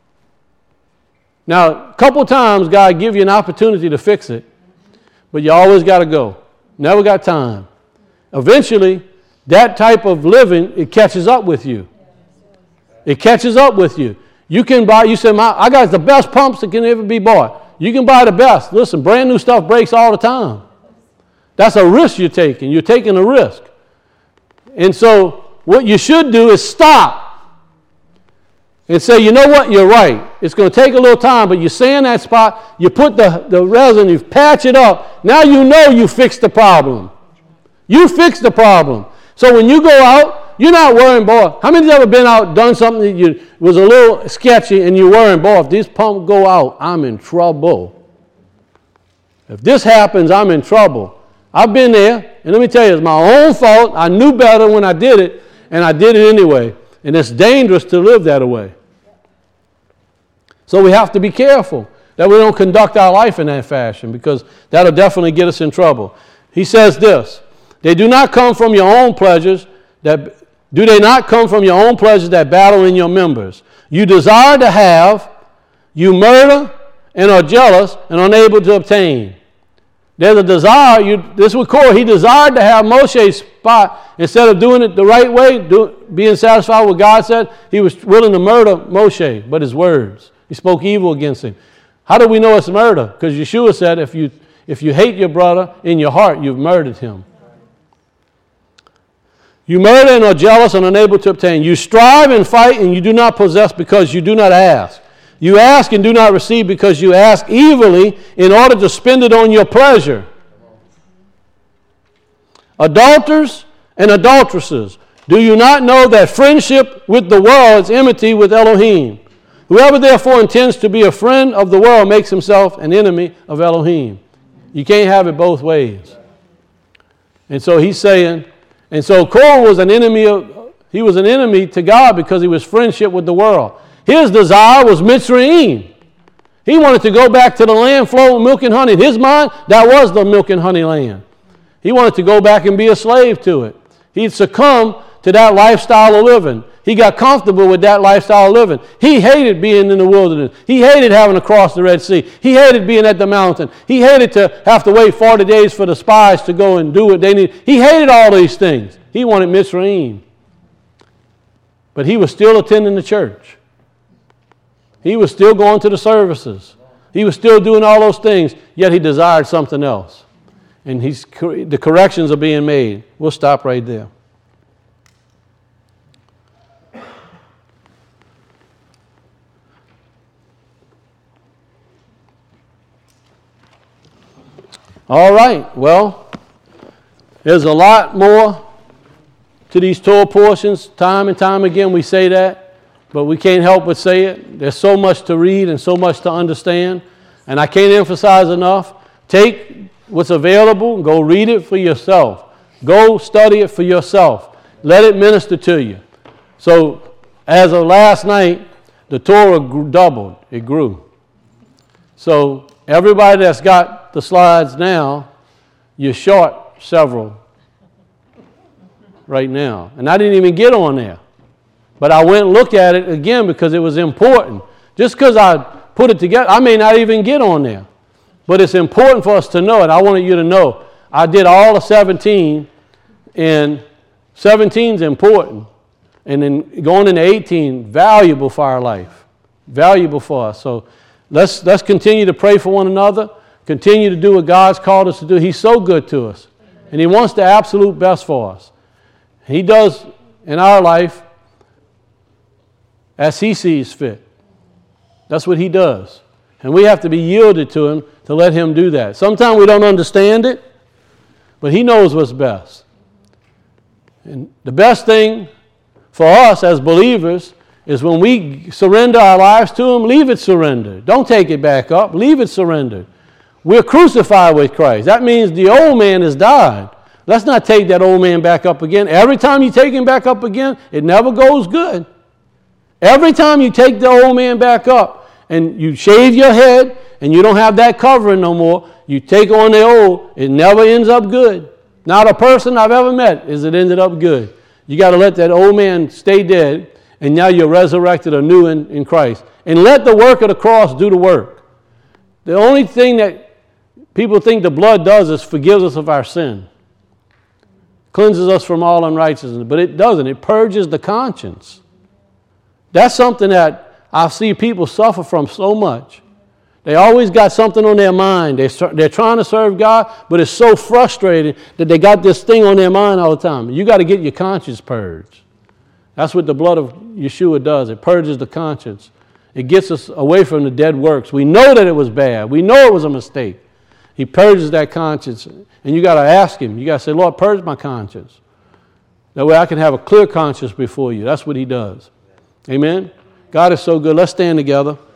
Now, a couple times, God give you an opportunity to fix it, but you always got to go. Never got time. Eventually, that type of living, it catches up with you. It catches up with you. You can buy, you say, I got the best pumps that can ever be bought. You can buy the best. Listen, brand new stuff breaks all the time. That's a risk you're taking. You're taking a risk. And so what you should do is stop and say, you know what, you're right. It's going to take a little time, but you stay in that spot, you put the, the resin, you patch it up. Now you know you fixed the problem. You fixed the problem. So when you go out, you're not worrying, boy, how many's ever been out, done something that you, was a little sketchy, and you're worrying, boy, if this pump go out, I'm in trouble. If this happens, I'm in trouble. I've been there, and let me tell you, it's my own fault. I knew better when I did it, and I did it anyway. And it's dangerous to live that way. So we have to be careful that we don't conduct our life in that fashion, because that'll definitely get us in trouble. He says this, they do not come from your own pleasures, that do they not come from your own pleasures that battle in your members? You desire to have, you murder, and are jealous, and unable to obtain. There's a desire, you, this was Korah, he desired to have Moshe's spot. Instead of doing it the right way, do, being satisfied with what God said, he was willing to murder Moshe, but his words. He spoke evil against him. How do we know it's murder? Because Yeshua said, if you, if you hate your brother in your heart, you've murdered him. You murder and are jealous and unable to obtain. You strive and fight and you do not possess because you do not ask. You ask and do not receive because you ask evilly in order to spend it on your pleasure. Adulterers and adulteresses, do you not know that friendship with the world is enmity with Elohim? Whoever therefore intends to be a friend of the world makes himself an enemy of Elohim. You can't have it both ways. And so he's saying, and so Korah was an enemy of, he was an enemy to God because he was friendship with the world. His desire was Mitzrayim. He wanted to go back to the land flowing with milk and honey. In his mind, that was the milk and honey land. He wanted to go back and be a slave to it. He'd succumb to that lifestyle of living. He got comfortable with that lifestyle of living. He hated being in the wilderness. He hated having to cross the Red Sea. He hated being at the mountain. He hated to have to wait forty days for the spies to go and do what they needed. He hated all these things. He wanted Mitzrayim. But he was still attending the church. He was still going to the services. He was still doing all those things, yet he desired something else. And he's, the corrections are being made. We'll stop right there. All right, well, there's a lot more to these Torah portions. Time and time again we say that, but we can't help but say it. There's so much to read and so much to understand, and I can't emphasize enough. Take what's available and go read it for yourself. Go study it for yourself. Let it minister to you. So as of last night, the Torah grew, doubled. It grew. So everybody that's got the slides now, you're short several right now. And I didn't even get on there. But I went and looked at it again because it was important. Just because I put it together, I may not even get on there. But it's important for us to know it. I wanted you to know. I did all of seventeen, and seventeen is important. And then going into eighteen, valuable for our life. Valuable for us. So let's, let's continue to pray for one another. Continue to do what God's called us to do. He's so good to us. And He wants the absolute best for us. He does in our life as He sees fit. That's what He does. And we have to be yielded to Him to let Him do that. Sometimes we don't understand it, but He knows what's best. And the best thing for us as believers is when we surrender our lives to Him, leave it surrendered. Don't take it back up. Leave it surrendered. We're crucified with Christ. That means the old man has died. Let's not take that old man back up again. Every time you take him back up again, it never goes good. Every time you take the old man back up and you shave your head and you don't have that covering no more, you take on the old, it never ends up good. Not a person I've ever met is it ended up good. You got to let that old man stay dead, and now you're resurrected anew in, in Christ. And let the work of the cross do the work. The only thing that people think the blood does is forgives us of our sin. Cleanses us from all unrighteousness. But it doesn't. It purges the conscience. That's something that I see people suffer from so much. They always got something on their mind. They're, they're trying to serve God, but it's so frustrating that they got this thing on their mind all the time. You got to get your conscience purged. That's what the blood of Yeshua does. It purges the conscience. It gets us away from the dead works. We know that it was bad. We know it was a mistake. He purges that conscience. And you got to ask Him. You got to say, Lord, purge my conscience. That way I can have a clear conscience before you. That's what He does. Amen? God is so good. Let's stand together.